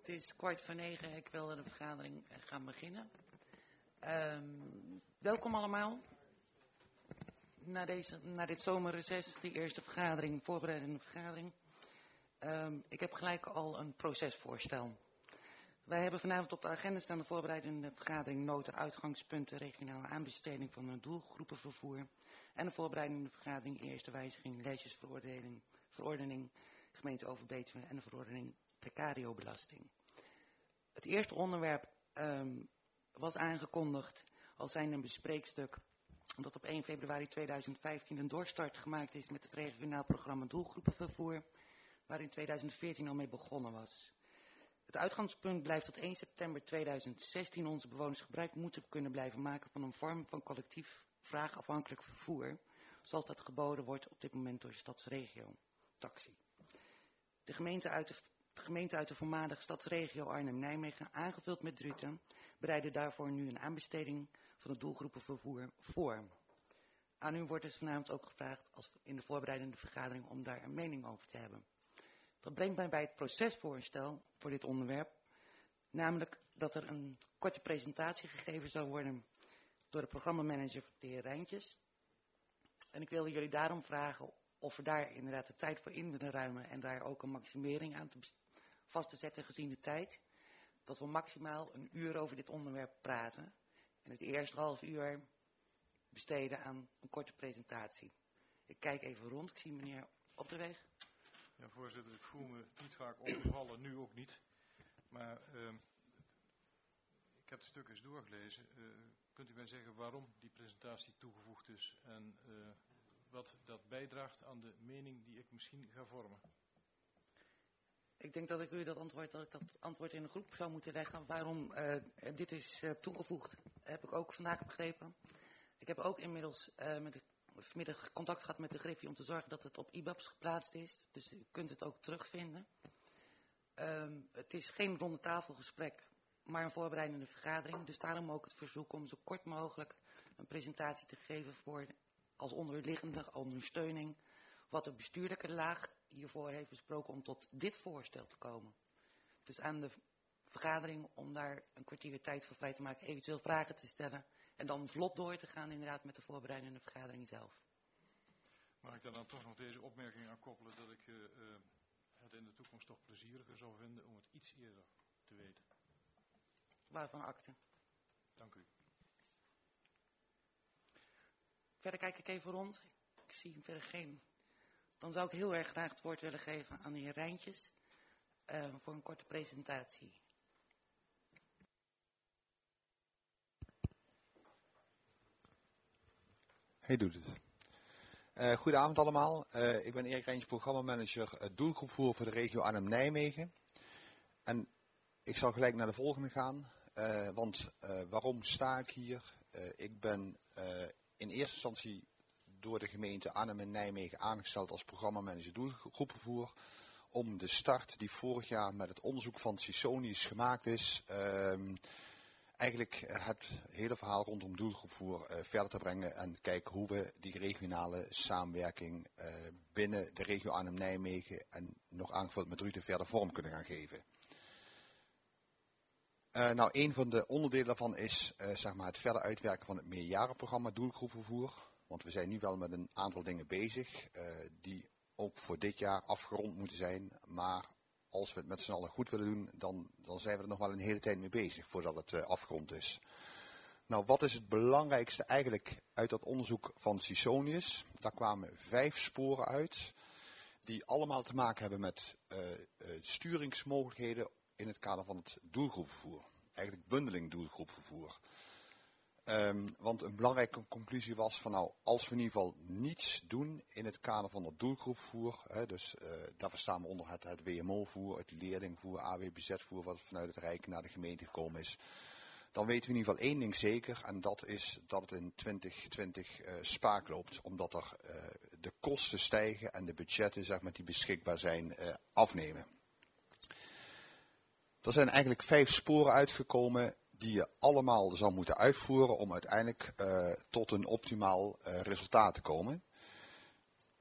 Het is 8:45. Ik wil de vergadering gaan beginnen. Welkom allemaal. Na dit zomerreces, die eerste vergadering, voorbereidende vergadering. Ik heb gelijk al een procesvoorstel. Wij hebben vanavond op de agenda staan de voorbereidende vergadering noten, uitgangspunten, regionale aanbesteding van een doelgroepenvervoer. En de voorbereidende vergadering eerste wijziging, leesjesverordening, gemeente Overbetuwe en de verordening precariobelasting. Het eerste onderwerp was aangekondigd als zijn een bespreekstuk dat op 1 februari 2015 een doorstart gemaakt is met het regionaal programma doelgroepenvervoer, waar in 2014 al mee begonnen was. Het uitgangspunt blijft dat 1 september 2016 onze bewoners gebruik moeten kunnen blijven maken van een vorm van collectief vraagafhankelijk vervoer, zoals dat geboden wordt op dit moment door de stadsregio, taxi. De gemeente uit de voormalige stadsregio Arnhem-Nijmegen, aangevuld met Druten, bereiden daarvoor nu een aanbesteding van het doelgroepenvervoer voor. Aan u wordt dus vanavond ook gevraagd als in de voorbereidende vergadering om daar een mening over te hebben. Dat brengt mij bij het procesvoorstel voor dit onderwerp, namelijk dat er een korte presentatie gegeven zou worden door de programmamanager de heer Rijntjes. En ik wilde jullie daarom vragen of we daar inderdaad de tijd voor in willen ruimen en daar ook een maximering aan vast te zetten gezien de tijd. Dat we maximaal een uur over dit onderwerp praten en het eerste half uur besteden aan een korte presentatie. Ik kijk even rond, ik zie meneer Op de Weg. Ja, voorzitter, ik voel me niet vaak opgevallen, nu ook niet. Maar ik heb het stuk eens doorgelezen. Kunt u mij zeggen waarom die presentatie toegevoegd is en wat dat bijdraagt aan de mening die ik misschien ga vormen? Ik denk dat ik u dat antwoord in een groep zou moeten leggen. Waarom dit is toegevoegd, heb ik ook vandaag begrepen. Ik heb ook inmiddels vanmiddag contact gehad met de Griffie om te zorgen dat het op IBABS geplaatst is. Dus u kunt het ook terugvinden. Het is geen ronde tafelgesprek, maar een voorbereidende vergadering. Dus daarom ook het verzoek om zo kort mogelijk een presentatie te geven voor als onderliggende ondersteuning wat de bestuurlijke laag hiervoor heeft besproken om tot dit voorstel te komen. Dus aan de vergadering om daar een kwartier tijd voor vrij te maken, eventueel vragen te stellen en dan vlot door te gaan inderdaad met de voorbereidende vergadering zelf. Mag ik daar dan toch nog deze opmerking aan koppelen dat ik het in de toekomst toch plezieriger zou vinden om het iets eerder te weten? Waarvan akte. Dank u. Verder kijk ik even rond. Ik zie verder geen. Dan zou ik heel erg graag het woord willen geven aan de heer Rijntjes voor een korte presentatie. Hij doet het. Goedenavond allemaal. Ik ben Erik Rijntjes, programmamanager doelgroepvervoer voor de regio Arnhem-Nijmegen. En ik zal gelijk naar de volgende gaan. Want waarom sta ik hier? Ik ben in eerste instantie door de gemeente Arnhem en Nijmegen aangesteld als programmamanager doelgroepvervoer. Om de start die vorig jaar met het onderzoek van Sisonius gemaakt is, eigenlijk het hele verhaal rondom doelgroepvervoer verder te brengen en kijken hoe we die regionale samenwerking binnen de regio Arnhem-Nijmegen en nog aangevuld met Druten verder vorm kunnen gaan geven. Nou, een van de onderdelen daarvan is zeg maar het verder uitwerken van het meerjarenprogramma doelgroepvervoer. Want we zijn nu wel met een aantal dingen bezig die ook voor dit jaar afgerond moeten zijn. Maar als we het met z'n allen goed willen doen, dan zijn we er nog wel een hele tijd mee bezig voordat het afgerond is. Nou, wat is het belangrijkste eigenlijk uit dat onderzoek van Sisonius? Daar kwamen 5 sporen uit die allemaal te maken hebben met sturingsmogelijkheden in het kader van het doelgroepvervoer. Eigenlijk bundeling doelgroepvervoer. Want een belangrijke conclusie was van nou, als we in ieder geval niets doen in het kader van het doelgroepvervoer, dus daar verstaan we onder het WMO-voer, het leerlingvoer, AWBZ-voer, wat vanuit het Rijk naar de gemeente gekomen is, dan weten we in ieder geval één ding zeker en dat is dat het in 2020 spaak loopt, omdat er de kosten stijgen en de budgetten zeg maar, die beschikbaar zijn afnemen. Er zijn eigenlijk 5 sporen uitgekomen die je allemaal zou moeten uitvoeren om uiteindelijk tot een optimaal resultaat te komen.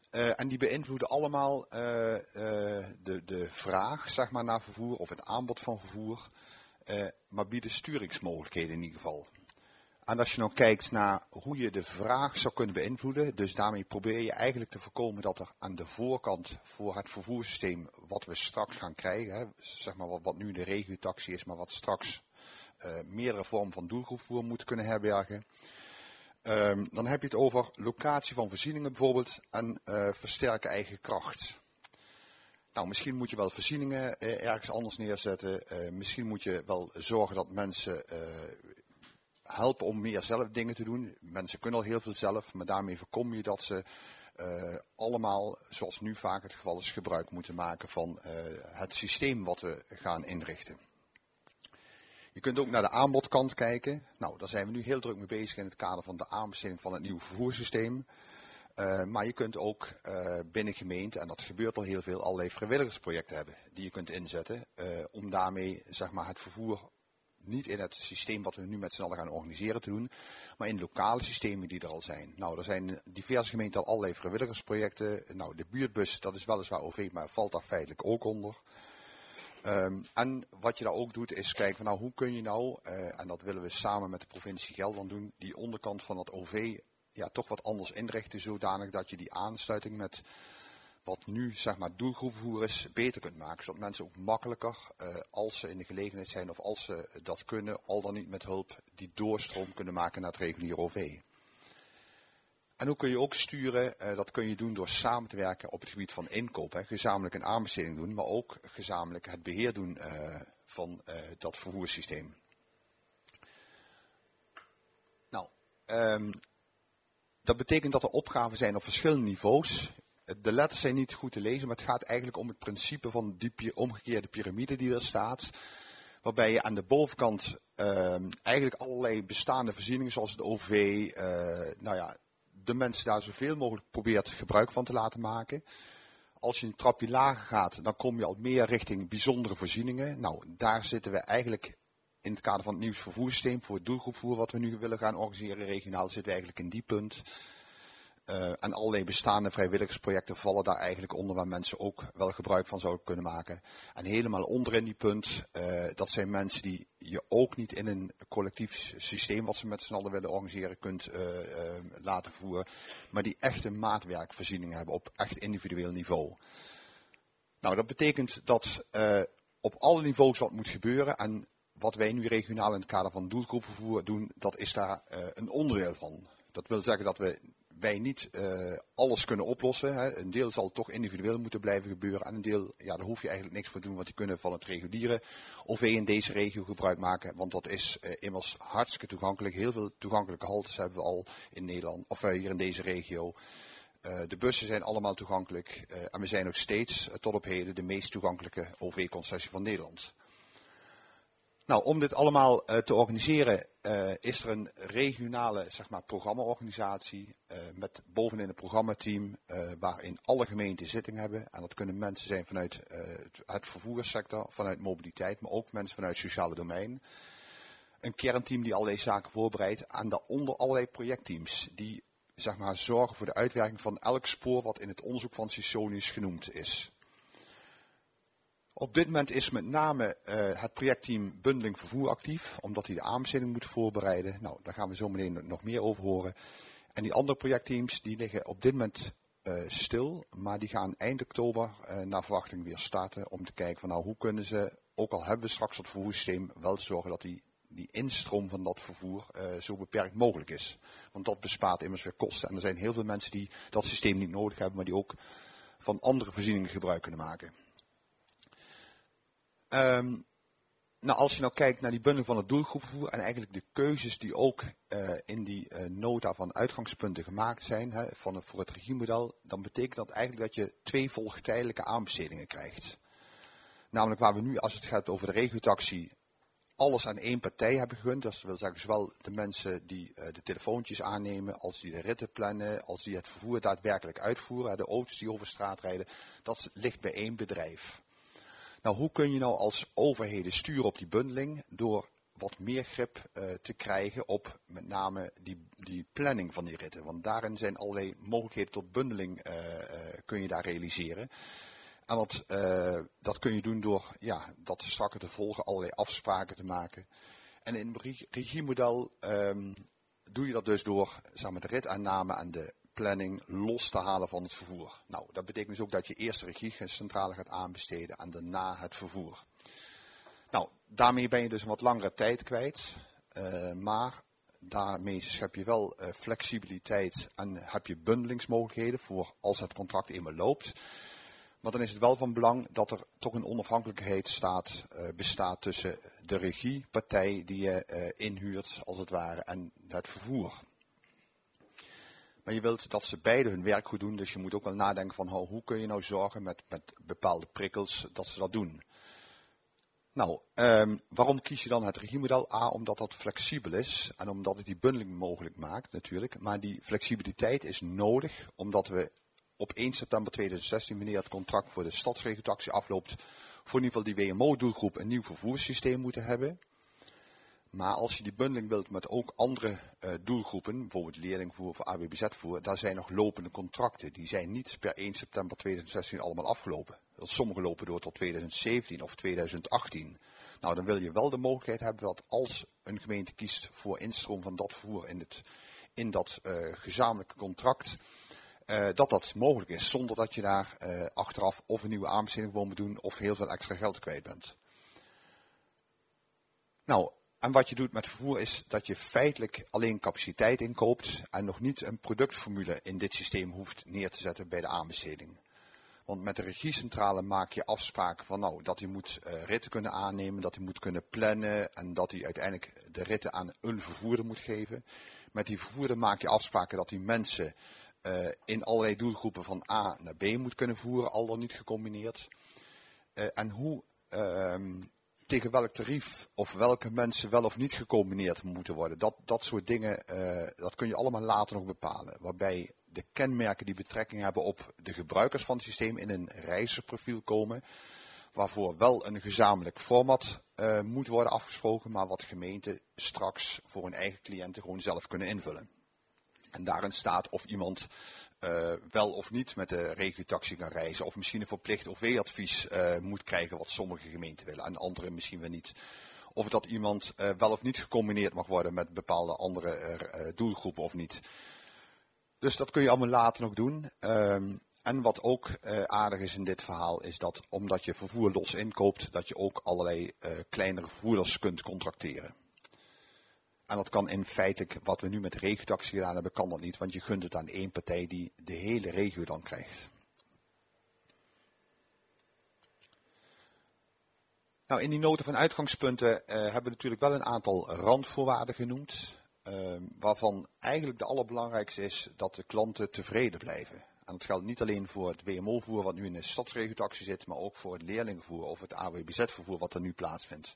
En die beïnvloeden allemaal de vraag, zeg maar, naar vervoer of het aanbod van vervoer, maar bieden sturingsmogelijkheden in ieder geval. En als je nou kijkt naar hoe je de vraag zou kunnen beïnvloeden, dus daarmee probeer je eigenlijk te voorkomen dat er aan de voorkant voor het vervoerssysteem wat we straks gaan krijgen, hè, zeg maar wat nu de regiotaxi is, maar wat straks meerdere vormen van doelgroepvervoer moet kunnen herbergen. Dan heb je het over locatie van voorzieningen bijvoorbeeld en versterken eigen kracht. Nou, misschien moet je wel voorzieningen ergens anders neerzetten. Misschien moet je wel zorgen dat mensen helpen om meer zelf dingen te doen. Mensen kunnen al heel veel zelf, maar daarmee voorkom je dat ze allemaal, zoals nu vaak het geval is, gebruik moeten maken van het systeem wat we gaan inrichten. Je kunt ook naar de aanbodkant kijken. Nou, daar zijn we nu heel druk mee bezig in het kader van de aanbesteding van het nieuwe vervoerssysteem. Maar je kunt ook binnen gemeenten, en dat gebeurt al heel veel, allerlei vrijwilligersprojecten hebben die je kunt inzetten. Om daarmee, zeg maar, het vervoer niet in het systeem wat we nu met z'n allen gaan organiseren te doen, maar in lokale systemen die er al zijn. Nou, er zijn diverse gemeenten al allerlei vrijwilligersprojecten. Nou, de buurtbus, dat is weliswaar OV, maar valt daar feitelijk ook onder. En wat je daar ook doet is kijken van nou, hoe kun je nou, en dat willen we samen met de provincie Gelderland doen, die onderkant van het OV ja, toch wat anders inrichten, zodanig dat je die aansluiting met wat nu zeg maar doelgroepvervoer is, beter kunt maken. Zodat mensen ook makkelijker, als ze in de gelegenheid zijn of als ze dat kunnen, al dan niet met hulp, die doorstroom kunnen maken naar het reguliere OV. En hoe kun je ook sturen, dat kun je doen door samen te werken op het gebied van inkoop. Hè. Gezamenlijk een aanbesteding doen, maar ook gezamenlijk het beheer doen van dat vervoerssysteem. Nou, dat betekent dat er opgaven zijn op verschillende niveaus. De letters zijn niet goed te lezen, maar het gaat eigenlijk om het principe van die omgekeerde piramide die er staat. Waarbij je aan de bovenkant eigenlijk allerlei bestaande voorzieningen zoals het OV, nou ja, de mensen daar zoveel mogelijk probeert gebruik van te laten maken. Als je een trapje lager gaat, dan kom je al meer richting bijzondere voorzieningen. Nou, daar zitten we eigenlijk in het kader van het nieuw vervoerssysteem voor het doelgroepvervoer wat we nu willen gaan organiseren regionaal, zitten we eigenlijk in die punt. En allerlei bestaande vrijwilligersprojecten vallen daar eigenlijk onder waar mensen ook wel gebruik van zouden kunnen maken. En helemaal onderin die punt, dat zijn mensen die je ook niet in een collectief systeem wat ze met z'n allen willen organiseren kunt laten voeren. Maar die echte maatwerkvoorzieningen hebben op echt individueel niveau. Nou, dat betekent dat op alle niveaus wat moet gebeuren. En wat wij nu regionaal in het kader van doelgroepvervoer doen, dat is daar een onderdeel van. Dat wil zeggen dat wij niet alles kunnen oplossen. Hè. Een deel zal toch individueel moeten blijven gebeuren. En een deel, ja, daar hoef je eigenlijk niks voor te doen. Want die kunnen van het reguliere OV in deze regio gebruik maken. Want dat is immers hartstikke toegankelijk. Heel veel toegankelijke haltes hebben we al in Nederland. Of hier in deze regio. De bussen zijn allemaal toegankelijk. En we zijn ook steeds tot op heden de meest toegankelijke OV-concessie van Nederland. Nou, om dit allemaal te organiseren is er een regionale, zeg maar, programmaorganisatie met bovenin een programmateam waarin alle gemeenten zitting hebben. En dat kunnen mensen zijn vanuit het vervoerssector, vanuit mobiliteit, maar ook mensen vanuit het sociale domein. Een kernteam die allerlei zaken voorbereidt en daaronder allerlei projectteams die, zeg maar, zorgen voor de uitwerking van elk spoor wat in het onderzoek van Sisonius genoemd is. Op dit moment is met name het projectteam Bundeling Vervoer actief, omdat hij de aanbesteding moet voorbereiden. Nou, daar gaan we zo meteen nog meer over horen. En die andere projectteams die liggen op dit moment stil, maar die gaan eind oktober naar verwachting weer starten om te kijken van nou, hoe kunnen ze, ook al hebben we straks het vervoerssysteem, wel zorgen dat die instroom van dat vervoer zo beperkt mogelijk is. Want dat bespaart immers weer kosten. En er zijn heel veel mensen die dat systeem niet nodig hebben, maar die ook van andere voorzieningen gebruik kunnen maken. Nou, als je nou kijkt naar die bundeling van het doelgroepvervoer en eigenlijk de keuzes die ook in die nota van uitgangspunten gemaakt zijn voor het regiemodel, dan betekent dat eigenlijk dat je 2 volgtijdelijke aanbestedingen krijgt. Namelijk waar we nu, als het gaat over de regiotaxi, alles aan één partij hebben gegund. Dat wil zeggen zowel de mensen die de telefoontjes aannemen, als die de ritten plannen, als die het vervoer daadwerkelijk uitvoeren, de auto's die over straat rijden, dat ligt bij één bedrijf. Nou, hoe kun je nou als overheden sturen op die bundeling? Door wat meer grip te krijgen op met name die planning van die ritten. Want daarin zijn allerlei mogelijkheden tot bundeling kun je daar realiseren. En dat kun je doen door dat strakker te volgen, allerlei afspraken te maken. En in het regiemodel doe je dat dus door de ritaanname en de planning los te halen van het vervoer. Nou, dat betekent dus ook dat je eerst de regiecentrale gaat aanbesteden en daarna het vervoer. Nou, daarmee ben je dus een wat langere tijd kwijt, maar daarmee schep je wel flexibiliteit en heb je bundelingsmogelijkheden voor als het contract eenmaal loopt. Maar dan is het wel van belang dat er toch een onafhankelijkheid bestaat tussen de regiepartij die je inhuurt, als het ware, en het vervoer. Maar je wilt dat ze beide hun werk goed doen, dus je moet ook wel nadenken van hoe kun je nou zorgen met bepaalde prikkels dat ze dat doen. Nou, waarom kies je dan het regiemodel? A, omdat dat flexibel is en omdat het die bundeling mogelijk maakt natuurlijk. Maar die flexibiliteit is nodig omdat we op 1 september 2016, wanneer het contract voor de stadsregiotaxi afloopt, voor in ieder geval die WMO-doelgroep een nieuw vervoerssysteem moeten hebben. Maar als je die bundeling wilt met ook andere doelgroepen, bijvoorbeeld leerlingvoer of AWBZ-voer, daar zijn nog lopende contracten. Die zijn niet per 1 september 2016 allemaal afgelopen. Sommige lopen door tot 2017 of 2018. Nou, dan wil je wel de mogelijkheid hebben dat als een gemeente kiest voor instroom van dat vervoer in dat gezamenlijke contract, dat mogelijk is, zonder dat je daar achteraf of een nieuwe aanbesteding voor moet doen of heel veel extra geld kwijt bent. Nou, en wat je doet met vervoer is dat je feitelijk alleen capaciteit inkoopt en nog niet een productformule in dit systeem hoeft neer te zetten bij de aanbesteding. Want met de regiecentrale maak je afspraken van dat hij moet ritten kunnen aannemen, dat hij moet kunnen plannen en dat hij uiteindelijk de ritten aan een vervoerder moet geven. Met die vervoerder maak je afspraken dat die mensen in allerlei doelgroepen van A naar B moet kunnen voeren, al dan niet gecombineerd. En tegen welk tarief of welke mensen wel of niet gecombineerd moeten worden. Dat soort dingen, dat kun je allemaal later nog bepalen. Waarbij de kenmerken die betrekking hebben op de gebruikers van het systeem in een reizigerprofiel komen. Waarvoor wel een gezamenlijk format moet worden afgesproken, maar wat gemeenten straks voor hun eigen cliënten gewoon zelf kunnen invullen. En daarin staat of iemand wel of niet met de regiotaxi kan reizen. Of misschien een verplicht OV-advies moet krijgen wat sommige gemeenten willen en andere misschien wel niet. Of dat iemand wel of niet gecombineerd mag worden met bepaalde andere doelgroepen of niet. Dus dat kun je allemaal later nog doen. En wat ook aardig is in dit verhaal is dat omdat je vervoer los inkoopt, dat je ook allerlei kleinere vervoerders kunt contracteren. En dat kan in feite, wat we nu met de regiotaxi gedaan hebben, kan dat niet. Want je gunt het aan één partij die de hele regio dan krijgt. Nou, in die noten van uitgangspunten hebben we natuurlijk wel een aantal randvoorwaarden genoemd. Waarvan eigenlijk de allerbelangrijkste is dat de klanten tevreden blijven. En dat geldt niet alleen voor het WMO-voer wat nu in de stadsregiotaxi zit, maar ook voor het leerlingvoer of het AWBZ-vervoer wat er nu plaatsvindt.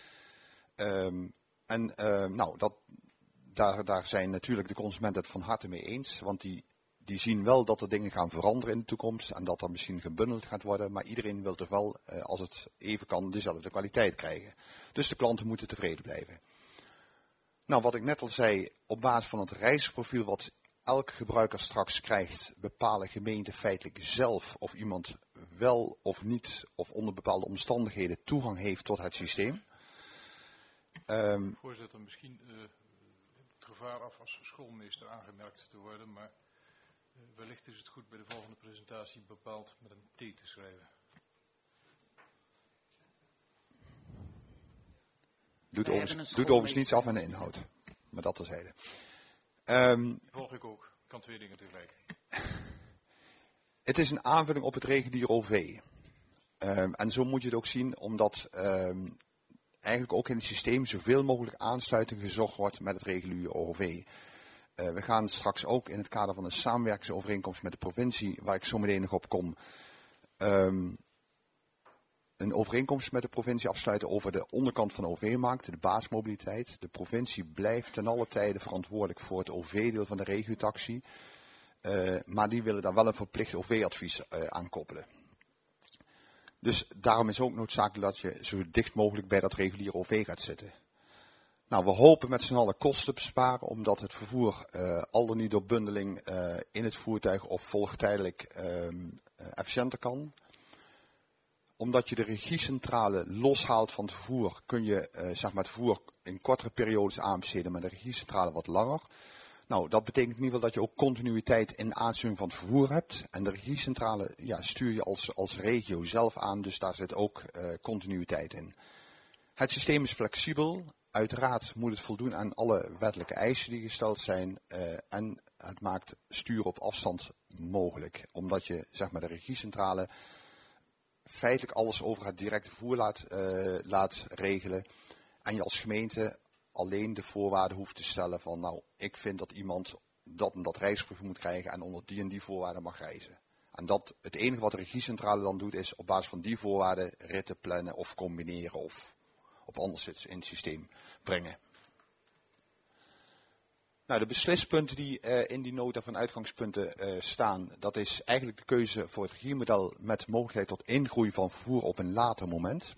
Daar zijn natuurlijk de consumenten het van harte mee eens, want die zien wel dat er dingen gaan veranderen in de toekomst en dat er misschien gebundeld gaat worden, maar iedereen wil toch wel, als het even kan, dezelfde kwaliteit krijgen. Dus de klanten moeten tevreden blijven. Nou, wat ik net al zei, op basis van het reisprofiel wat elke gebruiker straks krijgt, bepalen gemeenten feitelijk zelf of iemand wel of niet, of onder bepaalde omstandigheden toegang heeft tot het systeem. Voorzitter, misschien het gevaar af als schoolmeester aangemerkt te worden, maar wellicht is het goed bij de volgende presentatie bepaald met een T te schrijven. Doet overigens niets af aan de inhoud, maar dat terzijde. Volg ik ook, kan twee dingen tegelijk. Het is een aanvulling op het reguliere OV. En zo moet je het ook zien, omdat eigenlijk ook in het systeem zoveel mogelijk aansluiting gezocht wordt met het reguliere OV. We gaan straks ook in het kader van een samenwerkingsovereenkomst met de provincie, waar ik zo meteen nog op kom, een overeenkomst met de provincie afsluiten over de onderkant van de OV-markt, de basismobiliteit. De provincie blijft ten alle tijde verantwoordelijk voor het OV-deel van de regiotaxi. Maar die willen daar wel een verplicht OV-advies aan koppelen. Dus daarom is ook noodzakelijk dat je zo dicht mogelijk bij dat reguliere OV gaat zitten. Nou, we hopen met z'n allen kosten te besparen, omdat het vervoer al dan niet door bundeling in het voertuig of volgtijdelijk efficiënter kan. Omdat je de regiecentrale loshaalt van het vervoer, kun je zeg maar het vervoer in kortere periodes aanbesteden, maar de regiecentrale wat langer. Nou, dat betekent in ieder geval dat je ook continuïteit in aansturing van het vervoer hebt. En de regiecentrale stuur je als regio zelf aan, dus daar zit ook continuïteit in. Het systeem is flexibel. Uiteraard moet het voldoen aan alle wettelijke eisen die gesteld zijn. En het maakt sturen op afstand mogelijk. Omdat je zeg maar, de regiecentrale feitelijk alles over het directe vervoer laat regelen. En je als gemeente alleen de voorwaarden hoeft te stellen van, nou, ik vind dat iemand dat en dat reisvergoeding moet krijgen en onder die en die voorwaarden mag reizen. En dat het enige wat de regiecentrale dan doet is op basis van die voorwaarden ritten plannen of combineren of op anders in het systeem brengen. Nou, de beslispunten die in die nota van uitgangspunten staan, dat is eigenlijk de keuze voor het regiemodel met mogelijkheid tot ingroei van vervoer op een later moment.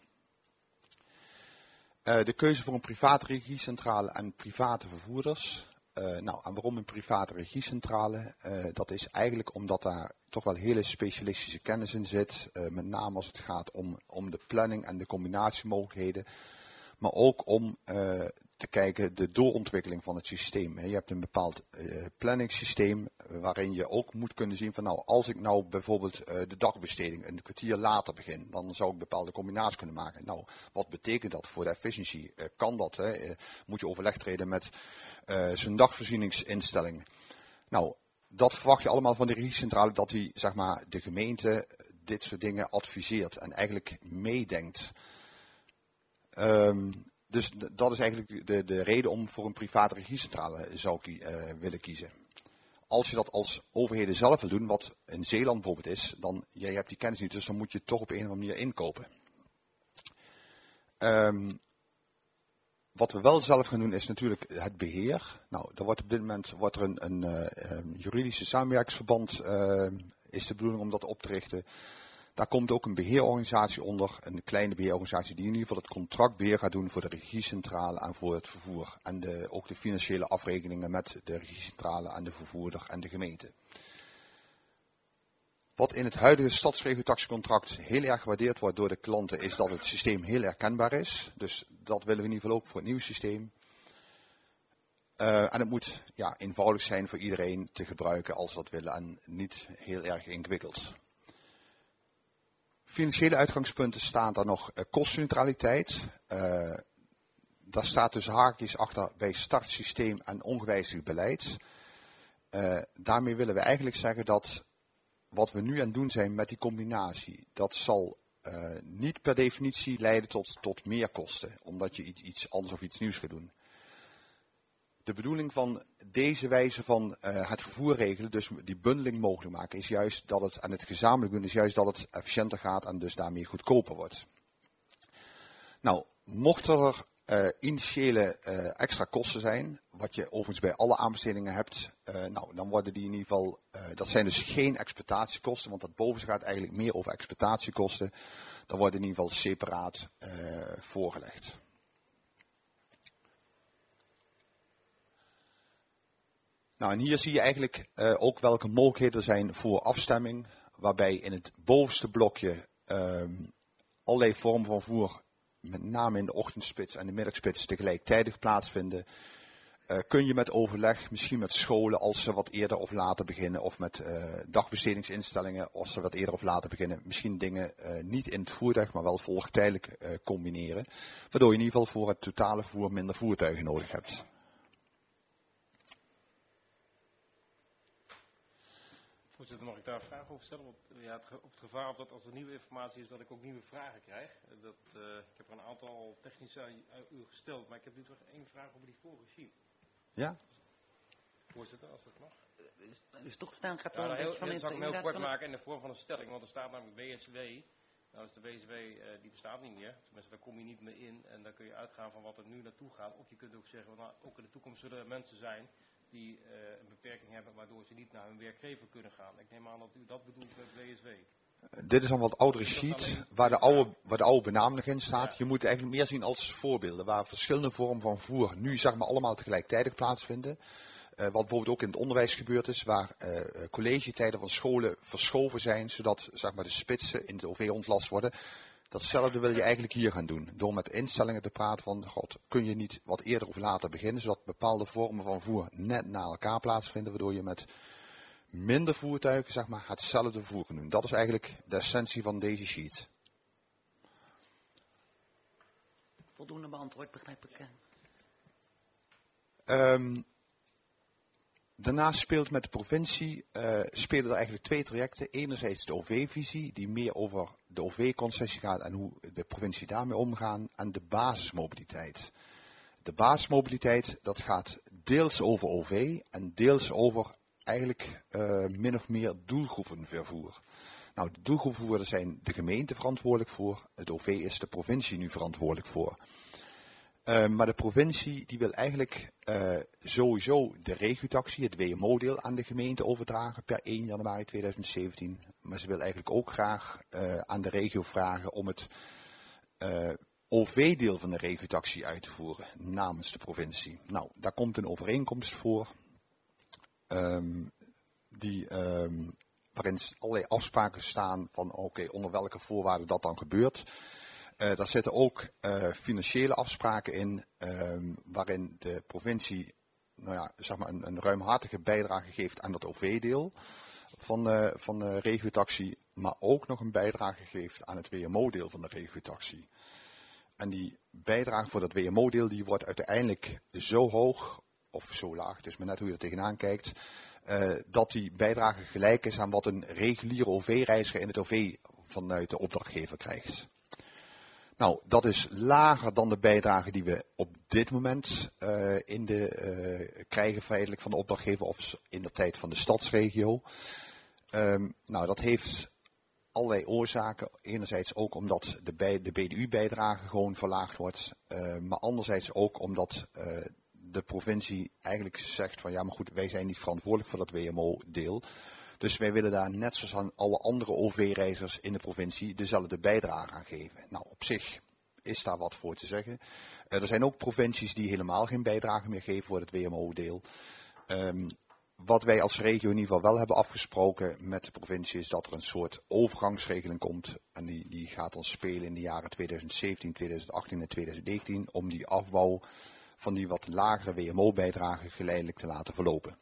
De keuze voor een private regiecentrale en private vervoerders. En waarom een private regiecentrale? Dat is eigenlijk omdat daar toch wel hele specialistische kennis in zit. Met name als het gaat om de planning en de combinatiemogelijkheden. Maar ook om te kijken de doorontwikkeling van het systeem. Je hebt een bepaald planningssysteem waarin je ook moet kunnen zien van, nou, als ik nou bijvoorbeeld de dagbesteding een kwartier later begin, dan zou ik bepaalde combinaties kunnen maken. Nou, wat betekent dat voor de efficiëntie? Kan dat? Moet je overleg treden met zo'n dagvoorzieningsinstelling? Nou, dat verwacht je allemaal van de regiecentrale, dat die zeg maar de gemeente dit soort dingen adviseert en eigenlijk meedenkt. Dus dat is eigenlijk de reden om voor een private regiecentrale zou willen kiezen. Als je dat als overheden zelf wil doen, wat in Zeeland bijvoorbeeld is, dan jij hebt die kennis niet, dus dan moet je het toch op een of andere manier inkopen. Wat we wel zelf gaan doen is natuurlijk het beheer. Nou, er wordt op dit moment een juridische samenwerkingsverband, is de bedoeling om dat op te richten. Daar komt ook een beheerorganisatie onder, een kleine beheerorganisatie die in ieder geval het contractbeheer gaat doen voor de regiecentrale en voor het vervoer. En ook de financiële afrekeningen met de regiecentrale en de vervoerder en de gemeente. Wat in het huidige stadsregiotaxicontract heel erg gewaardeerd wordt door de klanten is dat het systeem heel herkenbaar is. Dus dat willen we in ieder geval ook voor het nieuwe systeem. En het moet eenvoudig zijn voor iedereen te gebruiken als ze dat willen en niet heel erg ingewikkeld. Financiële uitgangspunten staan daar nog kostenneutraliteit. Daar staat dus haakjes achter bij startsysteem en ongewijzigd beleid. Daarmee willen we eigenlijk zeggen dat wat we nu aan het doen zijn met die combinatie, dat zal niet per definitie leiden tot meer kosten, omdat je iets anders of iets nieuws gaat doen. De bedoeling van deze wijze van het vervoer regelen, dus die bundeling mogelijk maken, is juist dat het, en het gezamenlijk doen, is juist dat het efficiënter gaat en dus daarmee goedkoper wordt. Nou, mochten er initiële extra kosten zijn, wat je overigens bij alle aanbestedingen hebt, dan worden die in ieder geval, dat zijn dus geen exploitatiekosten, want dat boven gaat eigenlijk meer over exploitatiekosten. Dan worden in ieder geval separaat voorgelegd. Nou, en hier zie je eigenlijk ook welke mogelijkheden er zijn voor afstemming, waarbij in het bovenste blokje allerlei vormen van vervoer, met name in de ochtendspits en de middagspits, tegelijkertijd plaatsvinden. Kun je met overleg, misschien met scholen als ze wat eerder of later beginnen, of met dagbestedingsinstellingen als ze wat eerder of later beginnen, misschien dingen niet in het voertuig, maar wel volgtijdelijk combineren, waardoor je in ieder geval voor het totale vervoer minder voertuigen nodig hebt. Voorzitter, mag ik daar een vraag over stellen? Want op het gevaar dat als er nieuwe informatie is, dat ik ook nieuwe vragen krijg. Ik heb er een aantal technische aan u gesteld, maar ik heb nu toch één vraag over die vorige sheet. Ja? Voorzitter, als dat mag. Dus toegestaan gaat wel een beetje van dat zal ik heel kort van maken in de vorm van een stelling, want er staat namelijk BSW. Nou, dus de BSW die bestaat niet meer. Tenminste, daar kom je niet meer in en dan kun je uitgaan van wat er nu naartoe gaat. Of je kunt ook zeggen, nou, ook in de toekomst zullen er mensen zijn die een beperking hebben waardoor ze niet naar hun werkgever kunnen gaan. Ik neem aan dat u dat bedoelt met BSW. Dit is een wat oudere sheet waar de oude benaming nog in staat. Ja. Je moet het eigenlijk meer zien als voorbeelden waar verschillende vormen van voer nu zeg maar allemaal tegelijkertijd plaatsvinden. Wat bijvoorbeeld ook in het onderwijs gebeurd is, waar collegetijden van scholen verschoven zijn, zodat zeg maar, de spitsen in de OV ontlast worden. Datzelfde wil je eigenlijk hier gaan doen. Door met instellingen te praten van, god, kun je niet wat eerder of later beginnen, zodat bepaalde vormen van voer net na elkaar plaatsvinden, waardoor je met minder voertuigen zeg maar, hetzelfde voer kan doen. Dat is eigenlijk de essentie van deze sheet. Voldoende beantwoord, begrijp ik. Daarnaast speelt met de provincie, spelen er eigenlijk twee trajecten. Enerzijds de OV-visie, die meer over de OV-concessie gaat en hoe de provincie daarmee omgaan. En de basismobiliteit. De basismobiliteit, dat gaat deels over OV en deels over eigenlijk min of meer doelgroepenvervoer. Nou, de doelgroepenvervoer, daar zijn de gemeenten verantwoordelijk voor. Het OV is de provincie nu verantwoordelijk voor. Maar de provincie die wil eigenlijk sowieso de regiotaxi, het WMO-deel, aan de gemeente overdragen per 1 januari 2017. Maar ze wil eigenlijk ook graag aan de regio vragen om het OV-deel van de regiotaxi uit te voeren namens de provincie. Nou, daar komt een overeenkomst voor, waarin allerlei afspraken staan van oké, onder welke voorwaarden dat dan gebeurt. Daar zitten ook financiële afspraken in, waarin de provincie zeg maar een ruimhartige bijdrage geeft aan dat OV-deel van de regiotaxi, maar ook nog een bijdrage geeft aan het WMO-deel van de regiotaxi. En die bijdrage voor dat WMO-deel die wordt uiteindelijk zo hoog, of zo laag, dus maar net hoe je er tegenaan kijkt, dat die bijdrage gelijk is aan wat een reguliere OV-reiziger in het OV vanuit de opdrachtgever krijgt. Nou, dat is lager dan de bijdrage die we op dit moment krijgen feitelijk van de opdrachtgever of in de tijd van de stadsregio. Nou, dat heeft allerlei oorzaken. Enerzijds ook omdat de BDU-bijdrage gewoon verlaagd wordt. Maar anderzijds ook omdat de provincie eigenlijk zegt van ja, maar goed, wij zijn niet verantwoordelijk voor dat WMO-deel. Dus wij willen daar net zoals aan alle andere OV-reizigers in de provincie dezelfde bijdrage aan geven. Nou, op zich is daar wat voor te zeggen. Er zijn ook provincies die helemaal geen bijdrage meer geven voor het WMO-deel. Wat wij als regio in ieder geval wel hebben afgesproken met de provincie is dat er een soort overgangsregeling komt. En die gaat dan spelen in de jaren 2017, 2018 en 2019 om die afbouw van die wat lagere WMO-bijdrage geleidelijk te laten verlopen.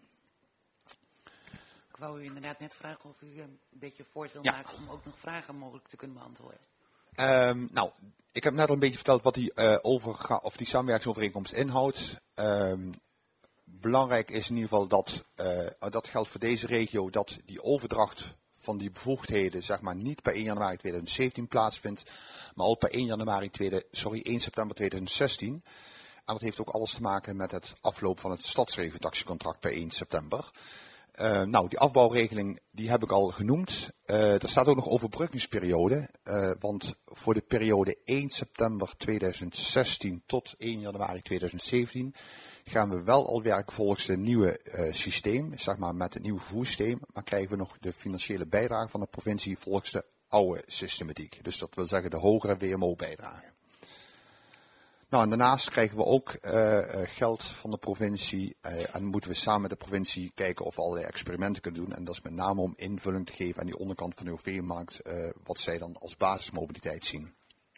Ik wou u inderdaad net vragen of u een beetje voort wil maken om ook nog vragen mogelijk te kunnen beantwoorden. Nou, ik heb net al een beetje verteld wat die samenwerkingsovereenkomst inhoudt. Belangrijk is in ieder geval dat geldt voor deze regio, dat die overdracht van die bevoegdheden zeg maar niet per 1 januari 2017 plaatsvindt, maar al per 1 september 2016. En dat heeft ook alles te maken met het afloop van het stadsregiotaxicontract per 1 september. Nou, die afbouwregeling die heb ik al genoemd. Er staat ook nog overbruggingsperiode. Want voor de periode 1 september 2016 tot 1 januari 2017 gaan we wel al werken volgens het nieuwe systeem, zeg maar met het nieuwe vervoerssysteem, maar krijgen we nog de financiële bijdrage van de provincie volgens de oude systematiek. Dus dat wil zeggen de hogere WMO-bijdrage. Nou, en daarnaast krijgen we ook geld van de provincie en moeten we samen met de provincie kijken of we allerlei experimenten kunnen doen. En dat is met name om invulling te geven aan die onderkant van de OV-markt, wat zij dan als basismobiliteit zien.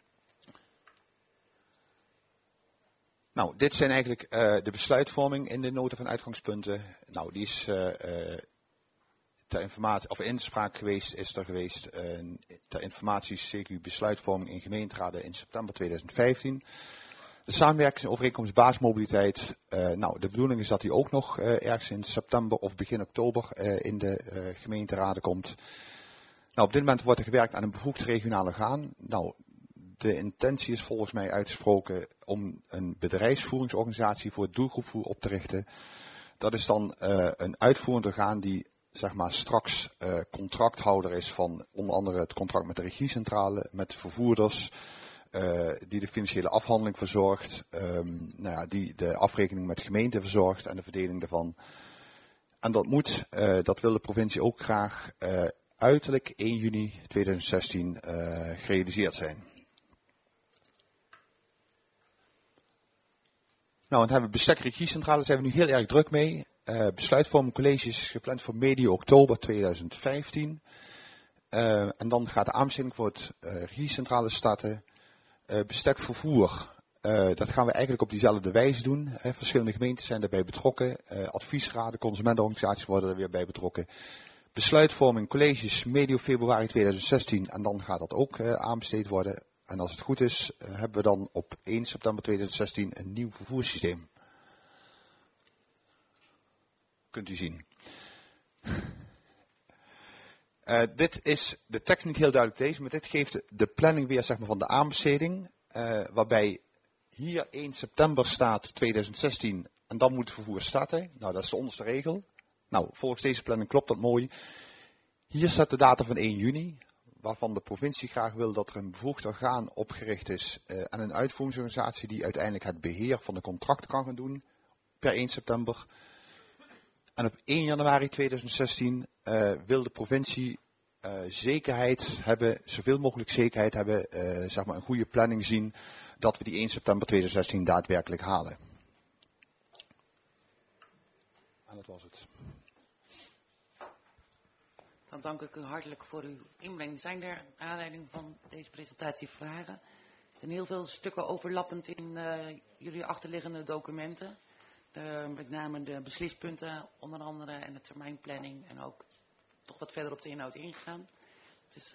Nou, dit zijn eigenlijk de besluitvorming in de nota van uitgangspunten. Nou, die is ter informatie, of inspraak geweest, is er geweest ter informatie CQ besluitvorming in gemeenteraden in september 2015. De samenwerkingsovereenkomst basismobiliteit, nou, de bedoeling is dat die ook nog ergens in september of begin oktober in de gemeenteraden komt. Nou, op dit moment wordt er gewerkt aan een bevoegd regionaal orgaan. Nou, de intentie is volgens mij uitgesproken om een bedrijfsvoeringsorganisatie voor het doelgroepvoer op te richten. Dat is dan een uitvoerend orgaan die zeg maar straks contracthouder is van onder andere het contract met de regiecentrale, met vervoerders, die de financiële afhandeling verzorgt, die de afrekening met gemeenten verzorgt en de verdeling daarvan. En dat wil de provincie ook graag uiterlijk 1 juni 2016 gerealiseerd zijn. Nou, en hebben we bestek regiecentrale, daar zijn we nu heel erg druk mee. Besluitvorming college is gepland voor medio oktober 2015. En dan gaat de aanbesteding voor het regiecentrale starten. Bestek vervoer, dat gaan we eigenlijk op diezelfde wijze doen. Verschillende gemeenten zijn daarbij betrokken. Adviesraden, consumentenorganisaties worden er weer bij betrokken. Besluitvorming colleges medio februari 2016 en dan gaat dat ook aanbesteed worden. En als het goed is, hebben we dan op 1 september 2016 een nieuw vervoerssysteem. Kunt u zien. Dit is de tekst niet heel duidelijk deze, maar dit geeft de planning weer zeg maar, van de aanbesteding. Waarbij hier 1 september staat 2016 en dan moet het vervoer starten. Nou, dat is de onderste regel. Nou, volgens deze planning klopt dat mooi. Hier staat de datum van 1 juni. Waarvan de provincie graag wil dat er een bevoegd orgaan opgericht is en een uitvoeringsorganisatie die uiteindelijk het beheer van de contracten kan gaan doen per 1 september. En op 1 januari 2016 wil de provincie zekerheid hebben, zoveel mogelijk zekerheid hebben, zeg maar een goede planning zien dat we die 1 september 2016 daadwerkelijk halen. En dat was het. Dan dank ik u hartelijk voor uw inbreng. Zijn er naar aanleiding van deze presentatie vragen? Er zijn heel veel stukken overlappend in jullie achterliggende documenten. Met name de beslispunten onder andere en de termijnplanning en ook toch wat verder op de inhoud ingegaan. Dus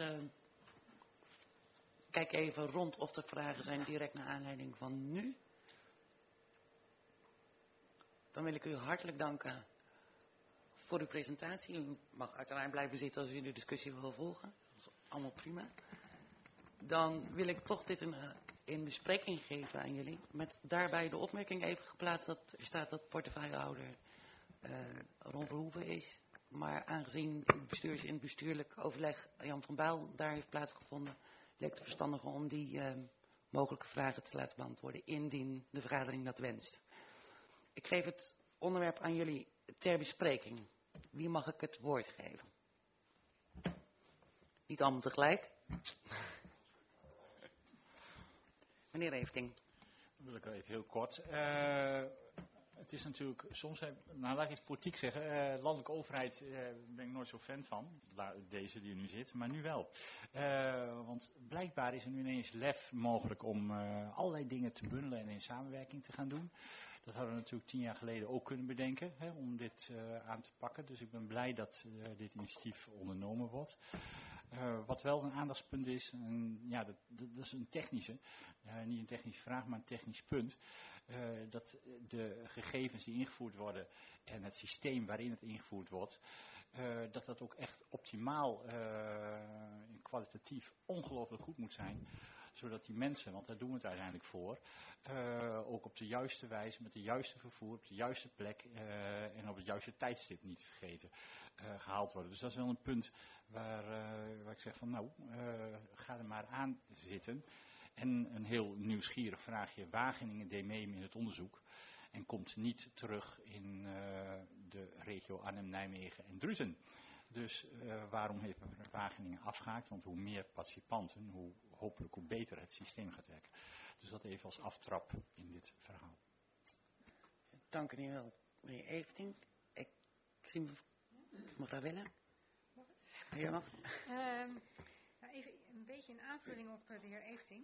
kijk even rond of er vragen zijn direct naar aanleiding van nu. Dan wil ik u hartelijk danken voor uw presentatie. U mag uiteraard blijven zitten als u de discussie wil volgen. Dat is allemaal prima. Dan wil ik toch dit in bespreking geven aan jullie. Met daarbij de opmerking even geplaatst dat er staat dat portefeuillehouder Ron Verhoeven is. Maar aangezien in het bestuurlijk overleg Jan van Bijl daar heeft plaatsgevonden, leek het verstandiger om die mogelijke vragen te laten beantwoorden indien de vergadering dat wenst. Ik geef het onderwerp aan jullie ter bespreking. Wie mag ik het woord geven? Niet allemaal tegelijk. Meneer Efting. Dan wil ik even heel kort. Het is natuurlijk soms, nou laat ik het politiek zeggen, landelijke overheid ben ik nooit zo fan van, deze die er nu zit, maar nu wel. Want blijkbaar is er nu ineens lef mogelijk om allerlei dingen te bundelen en in samenwerking te gaan doen. Dat hadden we natuurlijk 10 jaar geleden ook kunnen bedenken, om dit aan te pakken. Dus ik ben blij dat dit initiatief ondernomen wordt. Wat wel een aandachtspunt is, en ja, dat is een technische, niet een technische vraag, maar een technisch punt. Dat de gegevens die ingevoerd worden en het systeem waarin het ingevoerd wordt, dat ook echt optimaal en kwalitatief ongelooflijk goed moet zijn. Zodat die mensen, want daar doen we het uiteindelijk voor, ook op de juiste wijze, met de juiste vervoer, op de juiste plek en op het juiste tijdstip niet te vergeten gehaald worden. Dus dat is wel een punt waar ik zeg van nou, ga er maar aan zitten. En een heel nieuwsgierig vraagje, Wageningen deed mee in het onderzoek en komt niet terug in de regio Arnhem, Nijmegen en Druten. Dus waarom heeft Wageningen afgehaakt? Want hoe meer participanten, hopelijk hoe beter het systeem gaat werken. Dus dat even als aftrap in dit verhaal. Dank u wel, meneer Efting. Ik zie mevrouw Wille. Ja, mag. Even een beetje een aanvulling op de heer Efting.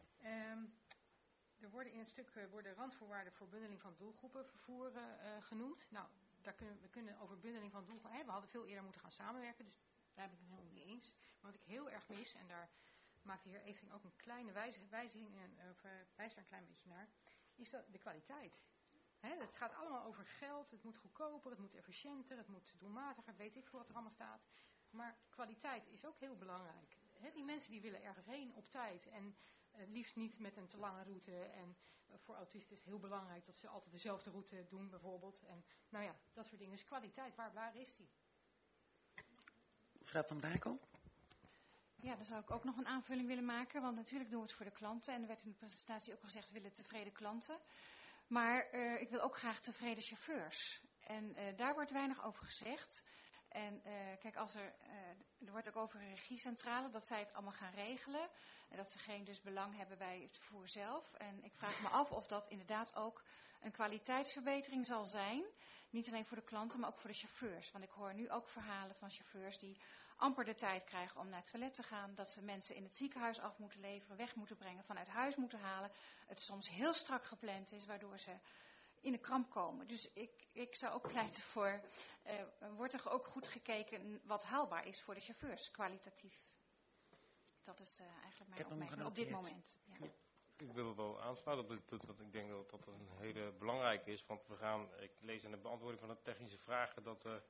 Er worden in het stuk randvoorwaarden voor bundeling van doelgroepenvervoer genoemd. Nou, we kunnen over bundeling van doelgroepen. We hadden veel eerder moeten gaan samenwerken, dus daar ben ik het helemaal mee eens. Maar wat ik heel erg mis, en daar maakt de heer Efting ook een kleine wijziging en wijst daar een klein beetje naar, is dat de kwaliteit. Het gaat allemaal over geld, het moet goedkoper, het moet efficiënter, het moet doelmatiger, weet ik veel wat er allemaal staat. Maar kwaliteit is ook heel belangrijk. Die mensen die willen ergens heen op tijd en liefst niet met een te lange route. En voor autisten is het heel belangrijk dat ze altijd dezelfde route doen bijvoorbeeld. En nou ja, dat soort dingen. Dus kwaliteit, waar is die? Mevrouw Van Brakel. Ja, dan zou ik ook nog een aanvulling willen maken. Want natuurlijk doen we het voor de klanten. En er werd in de presentatie ook gezegd, we willen tevreden klanten. Maar ik wil ook graag tevreden chauffeurs. En daar wordt weinig over gezegd. En kijk, er wordt ook over een regiecentrale, dat zij het allemaal gaan regelen. En dat ze geen dus belang hebben bij het vervoer zelf. En ik vraag me af of dat inderdaad ook een kwaliteitsverbetering zal zijn. Niet alleen voor de klanten, maar ook voor de chauffeurs. Want ik hoor nu ook verhalen van chauffeurs die amper de tijd krijgen om naar het toilet te gaan. Dat ze mensen in het ziekenhuis af moeten leveren, weg moeten brengen, vanuit huis moeten halen. Het soms heel strak gepland is, waardoor ze in de kramp komen. Dus ik zou ook pleiten voor, wordt er ook goed gekeken wat haalbaar is voor de chauffeurs, kwalitatief. Dat is eigenlijk mijn opmerking op dit moment. Ja. Ik wil er wel aansluiten op dit punt, want ik denk dat dat een hele belangrijke is. Want ik lees in de beantwoording van de technische vragen dat er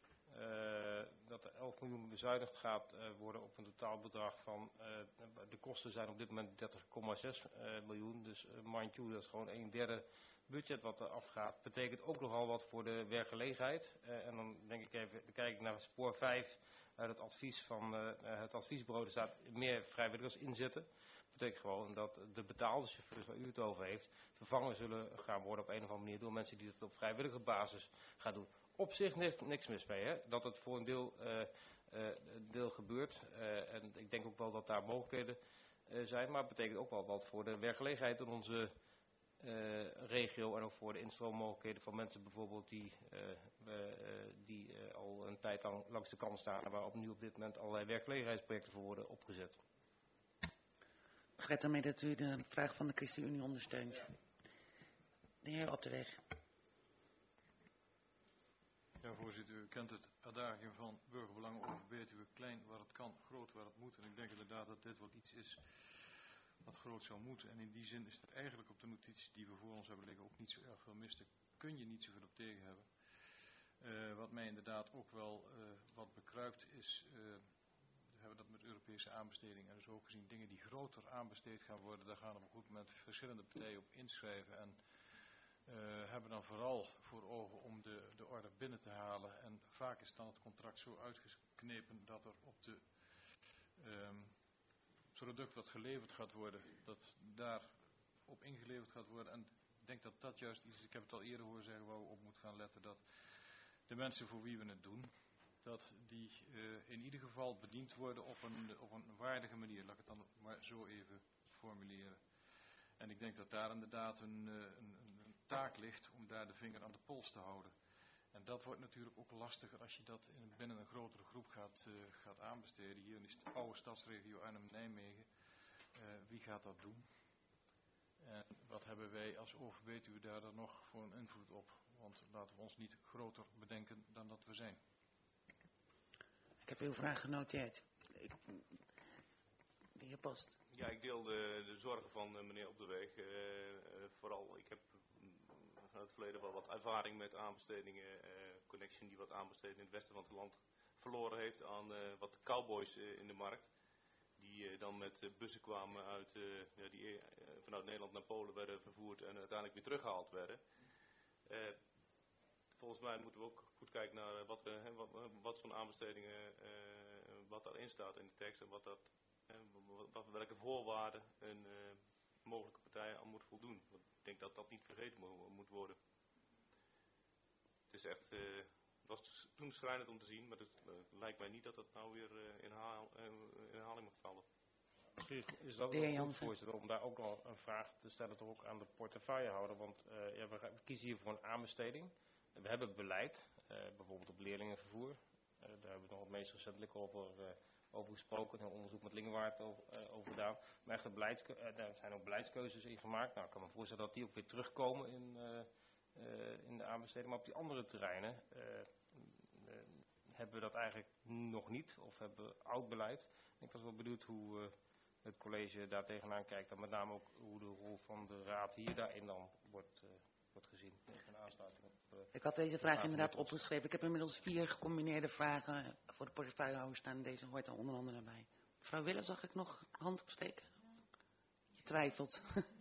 11 miljoen bezuinigd gaat worden op een totaalbedrag van, de kosten zijn op dit moment 30,6 miljoen. Dus mind you, dat is gewoon 1/3 budget wat er afgaat. Betekent ook nogal wat voor de werkgelegenheid. En dan kijk ik naar spoor 5 uit het advies van het adviesbureau. Er staat meer vrijwilligers inzetten. Dat betekent gewoon dat de betaalde chauffeurs waar u het over heeft vervangen zullen gaan worden op een of andere manier door mensen die het op vrijwillige basis gaan doen. Op zich niks mis mee, hè? Dat het voor een deel gebeurt. En ik denk ook wel dat daar mogelijkheden zijn. Maar het betekent ook wel wat voor de werkgelegenheid in onze regio. En ook voor de instroommogelijkheden van mensen bijvoorbeeld die al een tijd lang langs de kant staan. En waar nu op dit moment allerlei werkgelegenheidsprojecten voor worden opgezet. Ik begrijp daarmee dat u de vraag van de ChristenUnie ondersteunt. De heer Op de Weg. Ja, voorzitter, u kent het adagium van burgerbelangen over Betuwe, klein waar het kan, groot waar het moet. En ik denk inderdaad dat dit wel iets is wat groot zou moeten. En in die zin is er eigenlijk op de notities die we voor ons hebben liggen ook niet zo erg veel mis. Daar kun je niet zoveel op tegen hebben. Wat mij inderdaad ook wel wat bekruipt is, we hebben dat met Europese aanbestedingen en dus ook gezien dingen die groter aanbesteed gaan worden. Daar gaan we op een goed moment verschillende partijen op inschrijven en hebben dan vooral voor ogen om de orde binnen te halen. En vaak is dan het contract zo uitgeknepen dat er op de product wat geleverd gaat worden, dat daar op ingeleverd gaat worden. En ik denk dat dat juist iets is, ik heb het al eerder horen zeggen, waar we op moeten gaan letten, dat de mensen voor wie we het doen, dat die in ieder geval bediend worden op een waardige manier. Laat ik het dan maar zo even formuleren. En ik denk dat daar inderdaad een taak ligt om daar de vinger aan de pols te houden. En dat wordt natuurlijk ook lastiger als je dat binnen een grotere groep gaat aanbesteden. Hier in de oude stadsregio Arnhem-Nijmegen. Wie gaat dat doen? En wat hebben wij als Overbetuwe daar dan nog voor een invloed op? Want laten we ons niet groter bedenken dan dat we zijn. Ik heb uw vraag genoteerd. De heer Post. Ja, ik deel de zorgen van meneer Op de Weg. Vooral, ik heb vanuit het verleden wel wat ervaring met aanbestedingen. Connection die wat aanbestedingen in het westen van het land verloren heeft aan wat cowboys in de markt. Die dan met bussen kwamen die vanuit Nederland naar Polen werden vervoerd en uiteindelijk weer teruggehaald werden. Volgens mij moeten we ook goed kijken naar wat zo'n aanbestedingen, wat daarin staat in de tekst en welke voorwaarden een mogelijke partij aan moet voldoen. Want ik denk dat dat niet vergeten moet worden. Het is echt, het was toen schrijnend om te zien, maar het lijkt mij niet dat dat nou weer in herhaling mag vallen. Misschien is dat ook goed, voorzitter, om daar ook nog een vraag te stellen toch ook aan de portefeuillehouder. Want we kiezen hier voor een aanbesteding. We hebben beleid, bijvoorbeeld op leerlingenvervoer. Daar hebben we nog het meest recentelijk over gesproken. Een onderzoek met Lingewaard over gedaan. Maar echt daar zijn ook beleidskeuzes in gemaakt. Nou, ik kan me voorstellen dat die ook weer terugkomen in de aanbesteding. Maar op die andere terreinen hebben we dat eigenlijk nog niet. Of hebben we oud beleid. Ik was wel benieuwd hoe het college daar tegenaan kijkt. En met name ook hoe de rol van de raad hier daarin dan wordt gezien. Ik had deze vraag inderdaad opgeschreven. Ik heb inmiddels 4 gecombineerde vragen voor de portefeuillehouder staan. Deze hoort er onder andere bij. Mevrouw Wille, zag ik nog hand opsteken? Je twijfelt.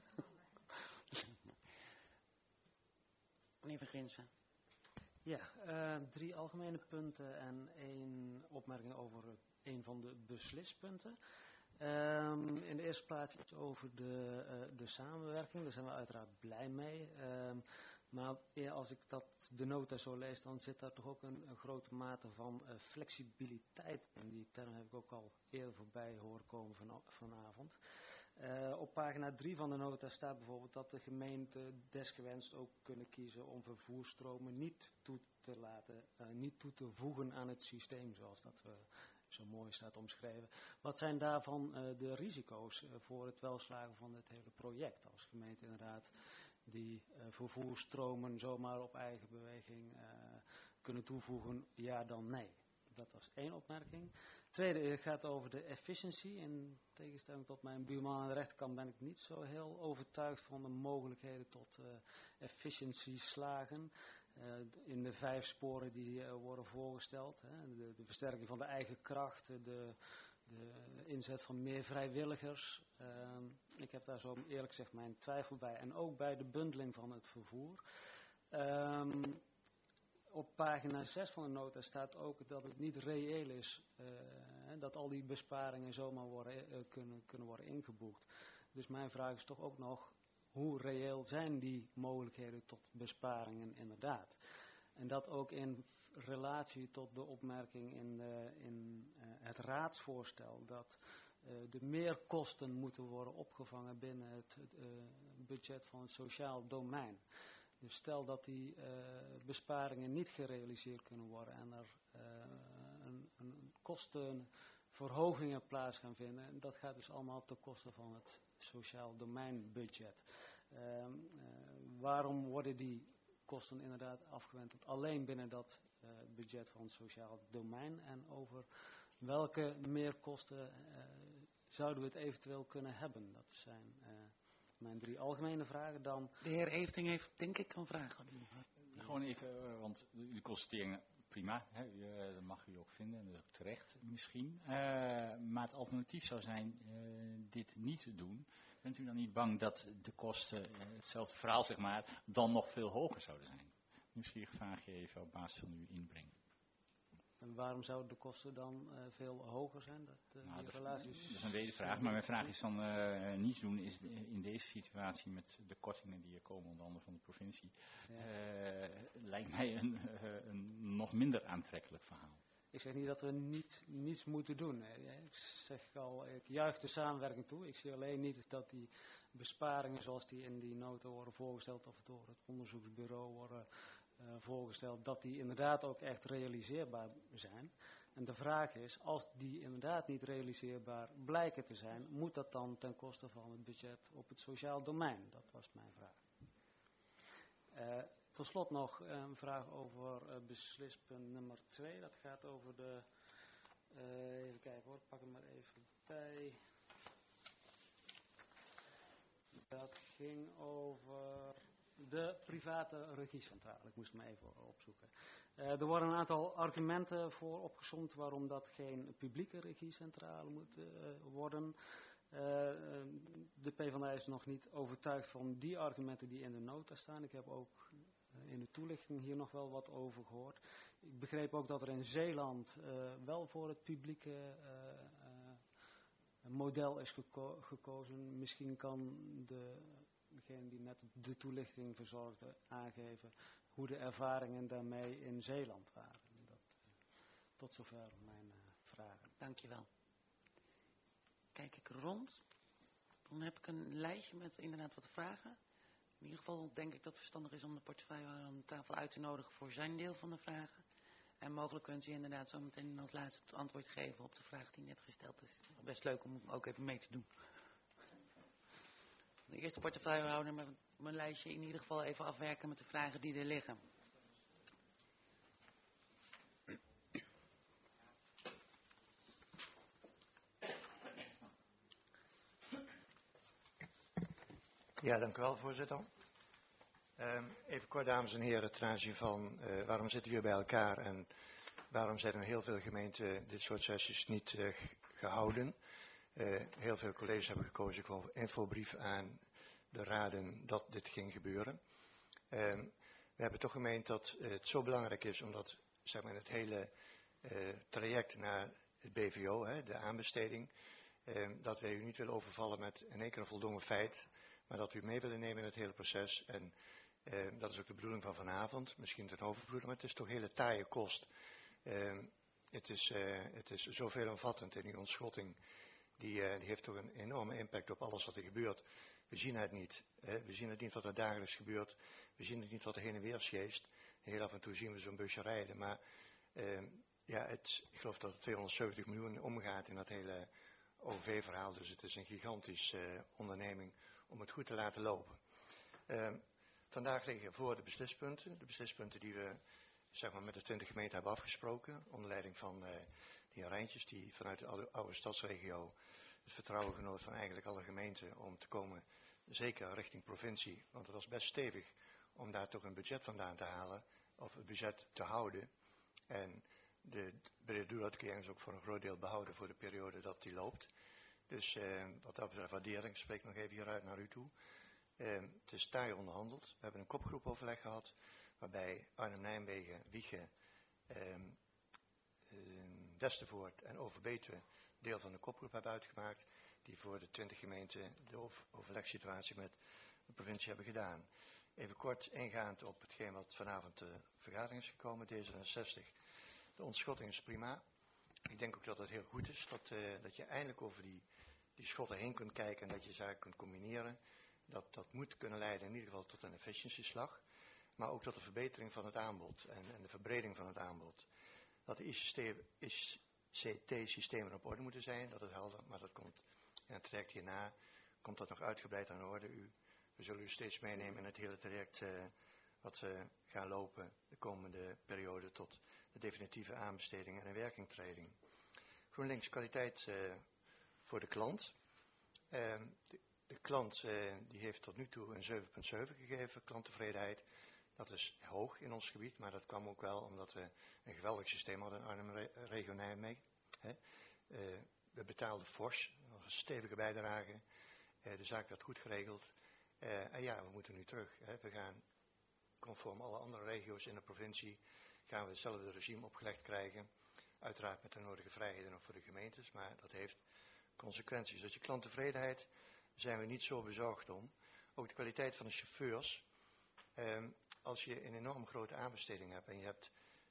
Meneer Van Grinsen. Ja, 3 algemene punten en 1 opmerking over een van de beslispunten. In de eerste plaats iets over de samenwerking. Daar zijn we uiteraard blij mee. Maar als ik de nota zo lees, dan zit daar toch ook een grote mate van flexibiliteit in. Die term heb ik ook al eerder voorbij horen komen vanavond. Op pagina 3 van de nota staat bijvoorbeeld dat de gemeente desgewenst ook kunnen kiezen om vervoersstromen niet toe te voegen aan het systeem, zoals dat zo mooi staat omschreven. Wat zijn daarvan de risico's voor het welslagen van dit hele project? Als gemeente inderdaad die vervoersstromen zomaar op eigen beweging kunnen toevoegen, ja dan nee. Dat was 1 opmerking. Tweede gaat over de efficiency. In tegenstelling tot mijn buurman aan de rechterkant ben ik niet zo heel overtuigd van de mogelijkheden tot efficiency slagen. In de 5 sporen die worden voorgesteld. De versterking van de eigen kracht, de inzet van meer vrijwilligers. Ik heb daar zo eerlijk gezegd mijn twijfel bij. En ook bij de bundeling van het vervoer. Op pagina 6 van de nota staat ook dat het niet reëel is dat al die besparingen zomaar kunnen worden ingeboekt. Dus mijn vraag is toch ook nog, hoe reëel zijn die mogelijkheden tot besparingen inderdaad? En dat ook in relatie tot de opmerking in het raadsvoorstel dat de meerkosten moeten worden opgevangen binnen het budget van het sociaal domein. Dus stel dat die besparingen niet gerealiseerd kunnen worden en er een kostenverhogingen plaats gaan vinden. En dat gaat dus allemaal ten koste van het sociaal domeinbudget. Waarom worden die kosten inderdaad afgewend alleen binnen dat budget van het sociaal domein? En over welke meerkosten zouden we het eventueel kunnen hebben? Dat zijn mijn 3 algemene vragen. Dan De heer Efting heeft denk ik een vraag. Gewoon even, want de constateringen, prima, hè, dat mag u ook vinden, en dat is ook terecht misschien. Maar het alternatief zou zijn dit niet te doen. Bent u dan niet bang dat de kosten, hetzelfde verhaal zeg maar, dan nog veel hoger zouden zijn? Nieuwsgierig vraag je even op basis van uw inbreng. En waarom zouden de kosten dan veel hoger zijn? Dat is een wedervraag, maar mijn vraag is dan niets doen is in deze situatie met de kortingen die er komen, onder andere van de provincie, lijkt mij een nog minder aantrekkelijk verhaal. Ik zeg niet dat we niets moeten doen. Ik zeg al, ik juich de samenwerking toe. Ik zie alleen niet dat die besparingen zoals die in die nota worden voorgesteld of door het onderzoeksbureau worden voorgesteld, dat die inderdaad ook echt realiseerbaar zijn. En de vraag is, als die inderdaad niet realiseerbaar blijken te zijn, moet dat dan ten koste van het budget op het sociaal domein? Dat was mijn vraag. Tot slot nog een vraag over beslispunt nummer 2. Dat gaat over de, even kijken hoor, pak hem maar even bij. Dat ging over de private regiecentrale. Ik moest hem even opzoeken. Er worden een aantal argumenten voor opgesomd waarom dat geen publieke regiecentrale moet worden. De PvdA is nog niet overtuigd van die argumenten die in de nota staan. Ik heb ook in de toelichting hier nog wel wat over gehoord. Ik begreep ook dat er in Zeeland wel voor het publieke model is gekozen. Misschien kan degene die net de toelichting verzorgde aangeven hoe de ervaringen daarmee in Zeeland waren. Tot zover mijn vragen. Dankjewel. Kijk ik rond. Dan heb ik een lijstje met inderdaad wat vragen. In ieder geval denk ik dat het verstandig is om de portefeuillehouder aan de tafel uit te nodigen voor zijn deel van de vragen. En mogelijk kunt u inderdaad zo meteen als laatste het antwoord geven op de vraag die net gesteld is. Best leuk om ook even mee te doen. De eerste portefeuillehouder met mijn lijstje in ieder geval even afwerken met de vragen die er liggen. Ja, dank u wel, voorzitter. Even kort, dames en heren, ten aanzien van waarom zitten we hier bij elkaar en waarom zijn er heel veel gemeenten dit soort sessies niet gehouden. Heel veel collega's hebben gekozen voor een infobrief aan de raden dat dit ging gebeuren. We hebben toch gemeend dat het zo belangrijk is, omdat zeg maar, het hele traject naar het BVO, de aanbesteding, dat wij u niet willen overvallen met in één keer een voldongen feit, maar dat we u mee willen nemen in het hele proces. En Dat is ook de bedoeling van vanavond, misschien ten overvloed, maar het is toch hele taaie kost. Het is zo veelomvattend in die ontschotting. Die heeft toch een enorme impact op alles wat er gebeurt. We zien het niet. We zien het niet wat er dagelijks gebeurt. We zien het niet wat er heen en weer sjeest. Heel af en toe zien we zo'n busje rijden. Maar ik geloof dat er 270 miljoen omgaat in dat hele OV-verhaal. Dus het is een gigantische onderneming om het goed te laten lopen. Vandaag liggen voor de beslispunten. De beslispunten die we met de 20 gemeenten hebben afgesproken. Onder leiding van de heer Rijntjes, die vanuit de oude stadsregio het vertrouwen genoot van eigenlijk alle gemeenten om te komen, zeker richting provincie. Want het was best stevig om daar toch een budget vandaan te halen, of het budget te houden. En de doeluitkering is ook voor een groot deel behouden voor de periode dat die loopt. Dus wat dat betreft waardering, spreek nog even hieruit naar u toe. Het is taai onderhandeld. We hebben een kopgroepoverleg gehad, waarbij Arnhem-Nijmegen, Wijchen, Westervoort en Overbetuwe deel van de kopgroep hebben uitgemaakt, die voor de 20 gemeenten de overlegssituatie met de provincie hebben gedaan. Even kort ingaand op hetgeen wat vanavond de vergadering is gekomen, D66. De ontschotting is prima. Ik denk ook dat het heel goed is dat je eindelijk over die schotten heen kunt kijken en dat je zaken kunt combineren. Dat moet kunnen leiden in ieder geval tot een efficiëntieslag, maar ook tot de verbetering van het aanbod en de verbreding van het aanbod. Dat de ICT-systemen op orde moeten zijn, dat is helder, maar dat komt in het traject hierna, komt dat nog uitgebreid aan de orde. We zullen u steeds meenemen in het hele traject wat we gaan lopen de komende periode tot de definitieve aanbesteding en in werkingtreding. GroenLinks kwaliteit voor de klant. De klant die heeft tot nu toe een 7,7 gegeven, klanttevredenheid. Dat is hoog in ons gebied, maar dat kwam ook wel omdat we een geweldig systeem hadden in Arnhem regio Nijmegen. We betaalden fors, nog een stevige bijdrage. De zaak werd goed geregeld. En ja, we moeten nu terug. We gaan, conform alle andere regio's in de provincie, gaan we hetzelfde regime opgelegd krijgen. Uiteraard met de nodige vrijheden nog voor de gemeentes, maar dat heeft consequenties. Dus die klanttevredenheid zijn we niet zo bezorgd om. Ook de kwaliteit van de chauffeurs. Als je een enorm grote aanbesteding hebt en je hebt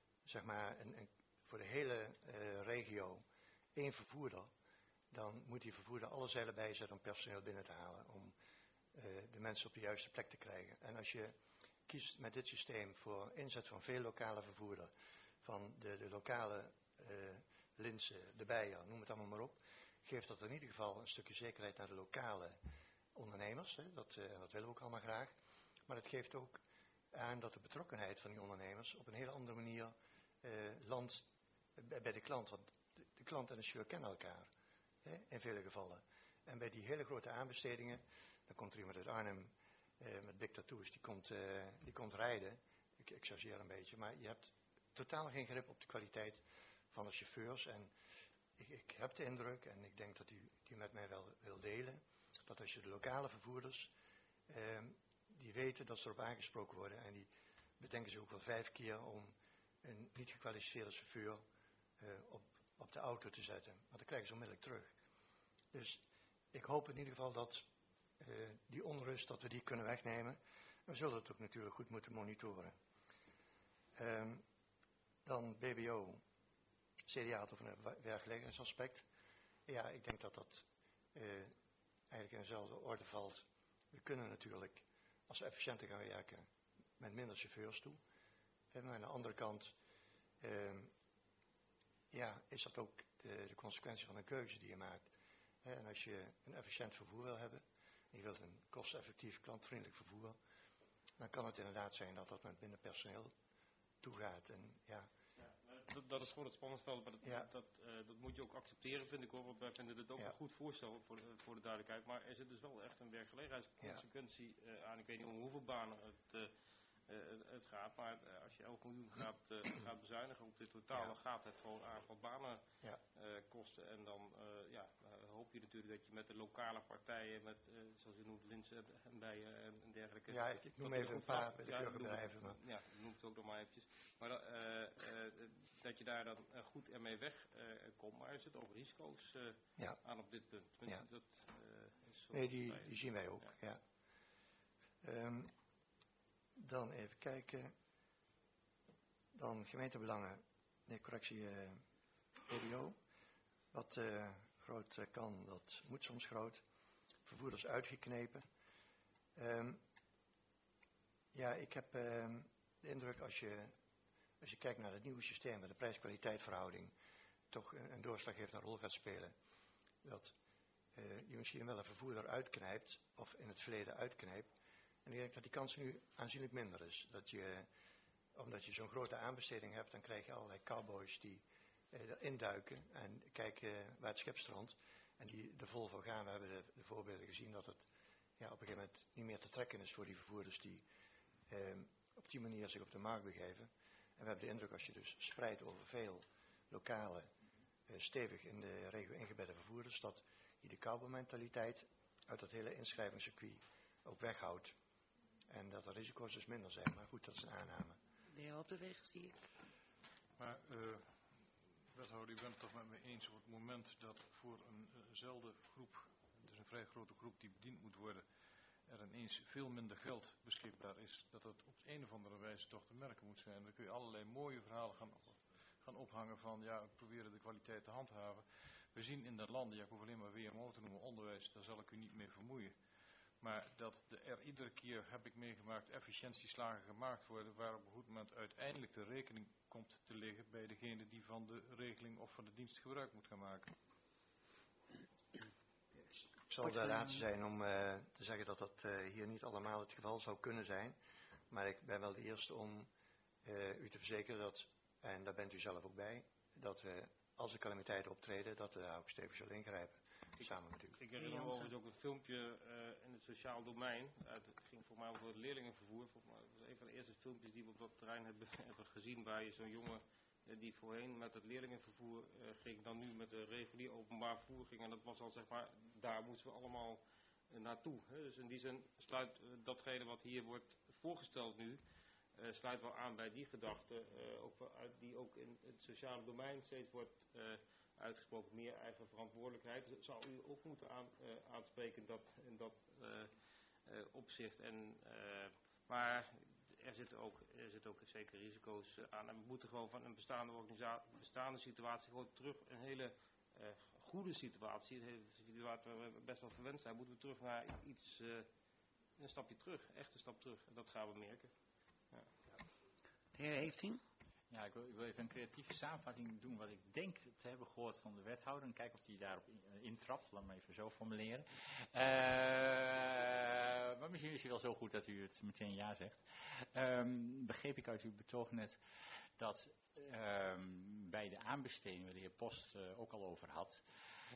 voor de hele regio 1 vervoerder, dan moet die vervoerder alle zeilen bijzetten om personeel binnen te halen, om de mensen op de juiste plek te krijgen. En als je kiest met dit systeem voor inzet van veel lokale vervoerder, van de lokale Linse, de Beijer, noem het allemaal maar op, geeft dat in ieder geval een stukje zekerheid naar de lokale ondernemers. Dat willen we ook allemaal graag. Maar het geeft ook aan dat de betrokkenheid van die ondernemers op een hele andere manier landt bij de klant. Want de klant en de chauffeur kennen elkaar, in vele gevallen. En bij die hele grote aanbestedingen, dan komt er iemand uit Arnhem met big tattoos, die komt rijden. Ik chargeer een beetje, maar je hebt totaal geen grip op de kwaliteit van de chauffeurs. En ik heb de indruk, en ik denk dat u die met mij wel wil delen, dat als je de lokale vervoerders, die weten dat ze erop aangesproken worden en die bedenken zich ook wel 5 keer om een niet gekwalificeerde chauffeur op de auto te zetten. Want dan krijgen ze onmiddellijk terug. Dus ik hoop in ieder geval dat die onrust, dat we die kunnen wegnemen. We zullen het ook natuurlijk goed moeten monitoren. Dan BBO. CDA had over een werkgelegenheidsaspect. Ja, ik denk dat dat eigenlijk in dezelfde orde valt. We kunnen natuurlijk, als we efficiënter gaan werken, met minder chauffeurs toe. Maar aan de andere kant is dat ook de consequentie van een keuze die je maakt. En als je een efficiënt vervoer wil hebben, en je wilt een kosteffectief, klantvriendelijk vervoer, dan kan het inderdaad zijn dat dat met minder personeel toegaat. En ja. Dat is gewoon het spannendveld, maar dat moet je ook accepteren, vind ik hoor. Want wij vinden dit ook een goed voorstel voor de duidelijkheid. Maar er zit dus wel echt een werkgelegenheidsconsequentie aan. Ik weet niet om hoeveel banen het gaat, maar als je 11 miljoen gaat bezuinigen op dit totaal, dan gaat het gewoon een aantal banen kosten. En dan hoop je natuurlijk dat je met de lokale partijen, met zoals je noemt, Linse en Beijer en dergelijke. Ja, ik noem even een paar bedrijven. Ja, noem het ook nog maar eventjes. Maar dat je daar dan goed ermee wegkomt. Maar er zitten ook risico's aan op dit punt. Dat, nee, die zien wij ook. Ja. Dan even kijken. Dan gemeentebelangen. Nee, correctie. EDO. Wat groot kan, dat moet soms groot. Vervoerders uitgeknepen. Ja, ik heb de indruk als je kijkt naar het nieuwe systeem met de prijs-kwaliteit verhouding toch een doorslaggevende rol gaat spelen. Dat je misschien wel een vervoerder uitknijpt of in het verleden uitknijpt. En ik denk dat die kans nu aanzienlijk minder is. Omdat je zo'n grote aanbesteding hebt, dan krijg je allerlei cowboys die induiken en kijken waar het schip strandt. En die er vol voor gaan. We hebben de voorbeelden gezien dat het op een gegeven moment niet meer te trekken is voor die vervoerders die op die manier zich op de markt begeven. En we hebben de indruk als je dus spreidt over veel lokale, stevig in de regio ingebedde vervoerders, dat je de cowboymentaliteit uit dat hele inschrijvingscircuit ook weghoudt. En dat de risico's dus minder zijn. Maar goed, dat is een aanname. De heer op de weg zie ik. Maar wethouder, u bent het toch met me eens op het moment dat voor eenzelfde groep, dus een vrij grote groep die bediend moet worden, er ineens veel minder geld beschikbaar is, dat het op een of andere wijze toch te merken moet zijn. Dan kun je allerlei mooie verhalen gaan ophangen van, ja, we proberen de kwaliteit te handhaven. We zien in dat land, ja, ik hoef alleen maar WMO te noemen, onderwijs, daar zal ik u niet mee vermoeien. Maar dat er iedere keer, heb ik meegemaakt, efficiëntieslagen gemaakt worden, waar op een goed moment uiteindelijk de rekening komt te liggen bij degene die van de regeling of van de dienst gebruik moet gaan maken. Ik zal de laatste zijn om te zeggen dat dat hier niet allemaal het geval zou kunnen zijn. Maar ik ben wel de eerste om u te verzekeren dat, en daar bent u zelf ook bij, dat we als er calamiteiten optreden, dat we daar ook stevig zullen ingrijpen. Samen met u. Ik herinner me overigens ook een filmpje in het sociaal domein. Het ging voor mij over het leerlingenvervoer. Volgens mij was een van de eerste filmpjes die we op dat terrein hebben gezien, waar je zo'n jongen die voorheen met het leerlingenvervoer ging, dan nu met de regulier openbaar vervoer ging. En dat was al, zeg maar, daar moesten we allemaal naartoe. Hè. Dus in die zin sluit datgene wat hier wordt voorgesteld nu, sluit wel aan bij die gedachte, die ook in het sociale domein steeds wordt uitgesproken, meer eigen verantwoordelijkheid. Dus zou u ook moeten aanspreken in dat opzicht. Maar er zitten ook zeker risico's aan. En we moeten gewoon van een bestaande situatie gewoon terug, een hele goede situatie, een hele situatie waar we best wel verwend zijn, moeten we terug naar iets, een stapje terug, echt een stap terug. En dat gaan we merken. Ja. De heer Hefting? Ja, ik wil even een creatieve samenvatting doen wat ik denk te hebben gehoord van de wethouder. En kijken of hij daarop intrapt. Laat me even zo formuleren. Maar misschien is hij wel zo goed dat u het meteen ja zegt. Begreep ik uit uw betoog net dat bij de aanbesteding, waar de heer Post ook al over had,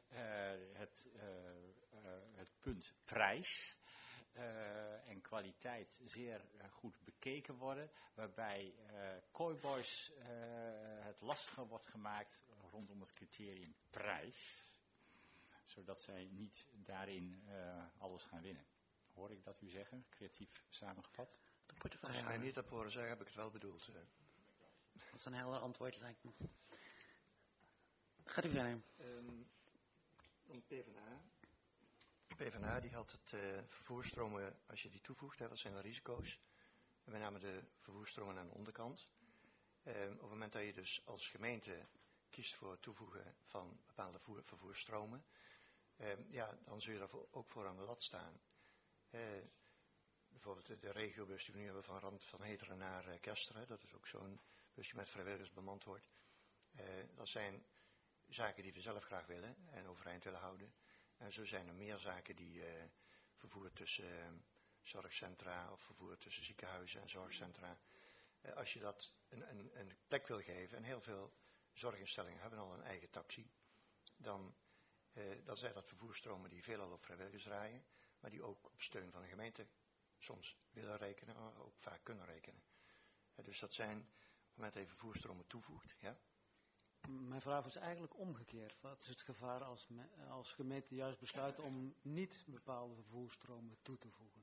het punt prijs en kwaliteit zeer goed bekeken worden, waarbij cowboys het lastiger wordt gemaakt rondom het criterium prijs, zodat zij niet daarin alles gaan winnen. Hoor ik dat u zeggen, creatief samengevat? De portefeuille. Als je mij niet hebt horen zeggen, heb ik het wel bedoeld. Dat is een helder antwoord, lijkt me. Gaat u verder. Dan PvdA. PvdA die had het vervoerstromen, als je die toevoegt, wat zijn de risico's? En met name de vervoerstromen aan de onderkant. Op het moment dat je dus als gemeente kiest voor het toevoegen van bepaalde vervoersstromen, dan zul je daar ook voor aan de lat staan. Bijvoorbeeld de regiobus die we nu hebben van Rand van Heteren naar Kesteren, dat is ook zo'n bus die met vrijwilligers bemand wordt. Dat zijn zaken die we zelf graag willen en overeind willen houden. En zo zijn er meer zaken die vervoer tussen zorgcentra of vervoer tussen ziekenhuizen en zorgcentra. Als je dat een plek wil geven, en heel veel zorginstellingen hebben al een eigen taxi, dan zijn dat vervoersstromen die veelal op vrijwilligers rijden, maar die ook op steun van de gemeente soms willen rekenen, maar ook vaak kunnen rekenen. Dus dat zijn, op het moment dat je vervoersstromen toevoegt, ja. Mijn vraag is eigenlijk omgekeerd. Wat is het gevaar als gemeente juist besluit om niet bepaalde vervoersstromen toe te voegen?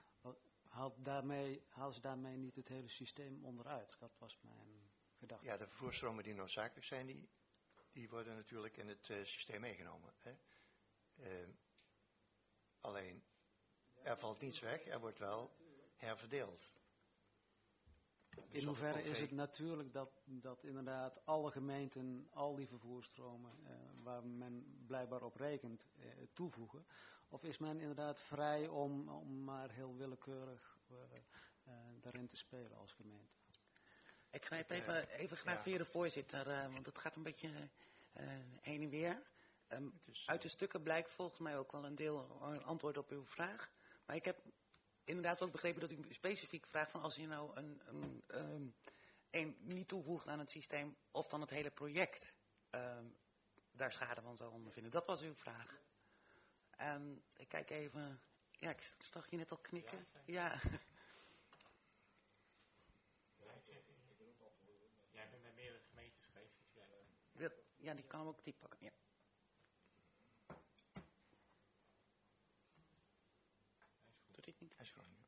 Haal ze daarmee niet het hele systeem onderuit? Dat was mijn gedachte. Ja, de vervoersstromen die noodzakelijk zijn, die worden natuurlijk in het systeem meegenomen. Hè? Alleen, er valt niets weg, er wordt wel herverdeeld. In hoeverre is het natuurlijk dat inderdaad alle gemeenten al die vervoersstromen waar men blijkbaar op rekent toevoegen? Of is men inderdaad vrij om maar heel willekeurig daarin te spelen als gemeente? Ik grijp even graag via de voorzitter, want het gaat een beetje heen en weer. Uit de stukken blijkt volgens mij ook wel een deel antwoord op uw vraag. Maar ik heb inderdaad ook begrepen dat u specifiek vraagt van als je nou een niet toevoegt aan het systeem of dan het hele project daar schade van zou ondervinden. Dat was uw vraag. Ik kijk even. Ja, ik zag je net al knikken. Ja. Jij bent bij meerdere gemeentes geweest. Ja, die kan hem ook typen pakken. Ja. Doet dit niet?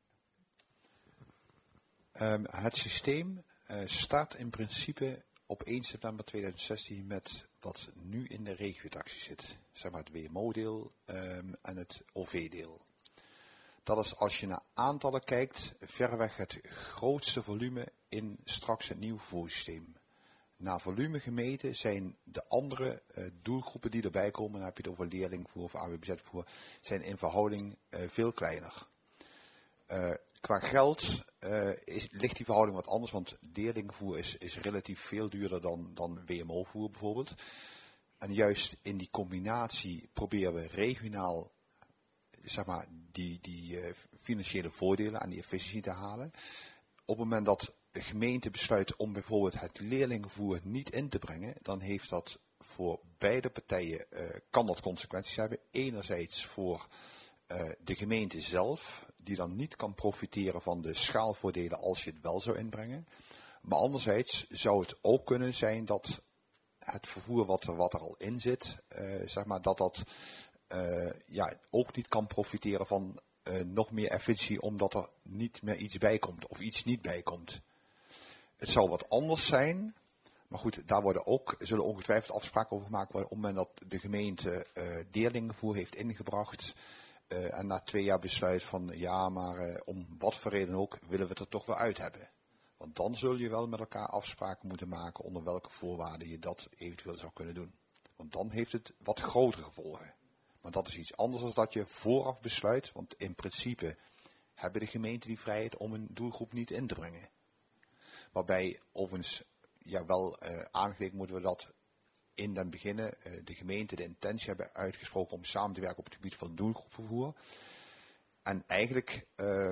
Het systeem start in principe op 1 september 2016 met wat nu in de regiotaxie zit. Zeg maar het WMO-deel en het OV-deel. Dat is als je naar aantallen kijkt, verreweg het grootste volume in straks het nieuwe vervoerssysteem. Naar volume gemeten zijn de andere doelgroepen die erbij komen, dan heb je het over leerlingvoer of AWBZ-voer, zijn in verhouding veel kleiner. Qua geld ligt die verhouding wat anders, want leerlingvoer is relatief veel duurder dan WMO-voer bijvoorbeeld. En juist in die combinatie proberen we regionaal zeg maar, die financiële voordelen en die efficiëntie te halen. Op het moment dat de gemeente besluit om bijvoorbeeld het leerlingenvoer niet in te brengen, dan heeft dat voor beide partijen, kan dat consequenties hebben. Enerzijds voor de gemeente zelf, die dan niet kan profiteren van de schaalvoordelen als je het wel zou inbrengen. Maar anderzijds zou het ook kunnen zijn dat het vervoer wat er al in zit, zeg maar, dat ook niet kan profiteren van nog meer efficiëntie, omdat er niet meer iets bij komt of iets niet bij komt. Het zou wat anders zijn, maar goed, daar zullen ongetwijfeld afspraken over gemaakt worden op het moment dat de gemeente leerlingenvoer heeft ingebracht en na 2 jaar besluit van ja, maar om wat voor reden ook willen we het er toch wel uit hebben. Want dan zul je wel met elkaar afspraken moeten maken onder welke voorwaarden je dat eventueel zou kunnen doen. Want dan heeft het wat grotere gevolgen. Maar dat is iets anders dan dat je vooraf besluit, want in principe hebben de gemeenten die vrijheid om een doelgroep niet in te brengen. Waarbij overigens wel aangegeven moeten we dat in den beginnen de gemeente de intentie hebben uitgesproken om samen te werken op het gebied van doelgroepvervoer. En eigenlijk,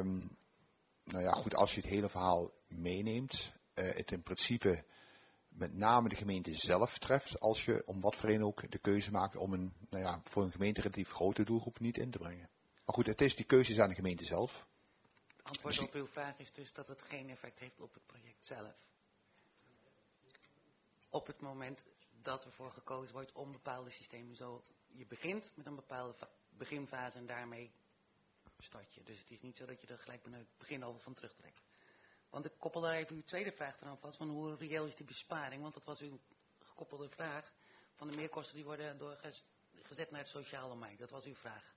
als je het hele verhaal meeneemt, het in principe met name de gemeente zelf treft als je om wat voor reden ook de keuze maakt om voor een gemeente relatief grote doelgroep niet in te brengen. Maar goed, die keuze is aan de gemeente zelf. Het antwoord op uw vraag is dus dat het geen effect heeft op het project zelf. Op het moment dat ervoor gekozen wordt om bepaalde systemen zo, je begint met een bepaalde beginfase en daarmee start je. Dus het is niet zo dat je er gelijk bij het begin al van terugtrekt. Want ik koppel daar even uw tweede vraag eraan vast, van hoe reëel is die besparing? Want dat was uw gekoppelde vraag van de meerkosten die worden doorgezet naar het sociale domein. Dat was uw vraag.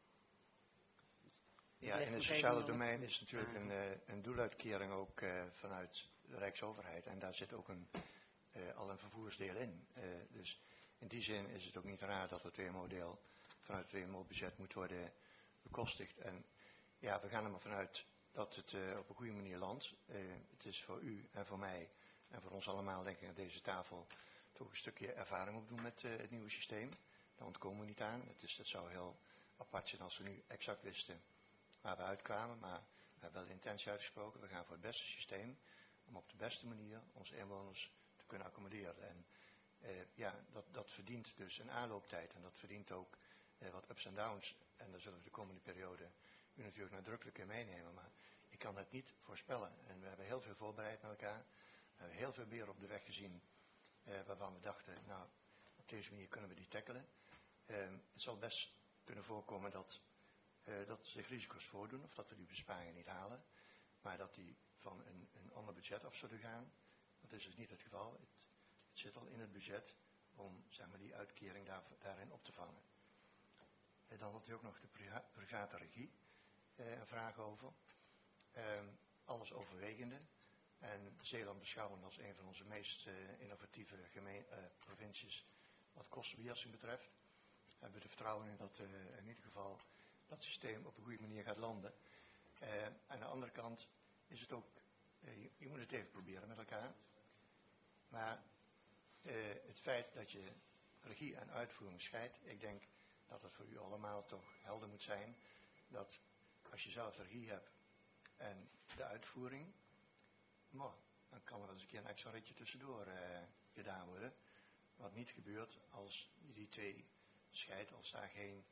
Ja, in het sociale domein is natuurlijk een doeluitkering ook vanuit de Rijksoverheid. En daar zit ook al een vervoersdeel in. Dus in die zin is het ook niet raar dat het WMO-deel vanuit het WMO-budget moet worden bekostigd. En ja, we gaan er maar vanuit dat het op een goede manier landt. Het is voor u en voor mij en voor ons allemaal, denk ik, aan deze tafel toch een stukje ervaring opdoen met het nieuwe systeem. Daar ontkomen we niet aan. Het zou heel apart zijn als we nu exact wisten waar we uitkwamen. Maar we hebben wel de intentie uitgesproken. We gaan voor het beste systeem om op de beste manier onze inwoners te kunnen accommoderen. En dat verdient dus een aanlooptijd. En dat verdient ook wat ups en downs. En daar zullen we de komende periode u natuurlijk nadrukkelijk in meenemen. Maar ik kan het niet voorspellen. En we hebben heel veel voorbereid met elkaar. We hebben heel veel beren op de weg gezien waarvan we dachten, nou, op deze manier kunnen we die tackelen. Het zal best kunnen voorkomen dat zich risico's voordoen of dat we die besparingen niet halen. Maar dat die van een ander budget af zullen gaan, dat is dus niet het geval. Het zit al in het budget om zeg maar, die uitkering daarin op te vangen. En dan had u ook nog de private regie een vraag over. Alles overwegende en Zeeland beschouwen als een van onze meest innovatieve provincies wat kostenbeheersing betreft. Hebben we er vertrouwen in dat in ieder geval dat systeem op een goede manier gaat landen. Aan de andere kant is het ook, je moet het even proberen met elkaar. Maar het feit dat je regie en uitvoering scheidt, ik denk dat het voor u allemaal toch helder moet zijn dat als je zelf de regie hebt en de uitvoering, dan kan er wel eens een keer een extra ritje tussendoor gedaan worden. Wat niet gebeurt als je die twee scheidt, als daar geen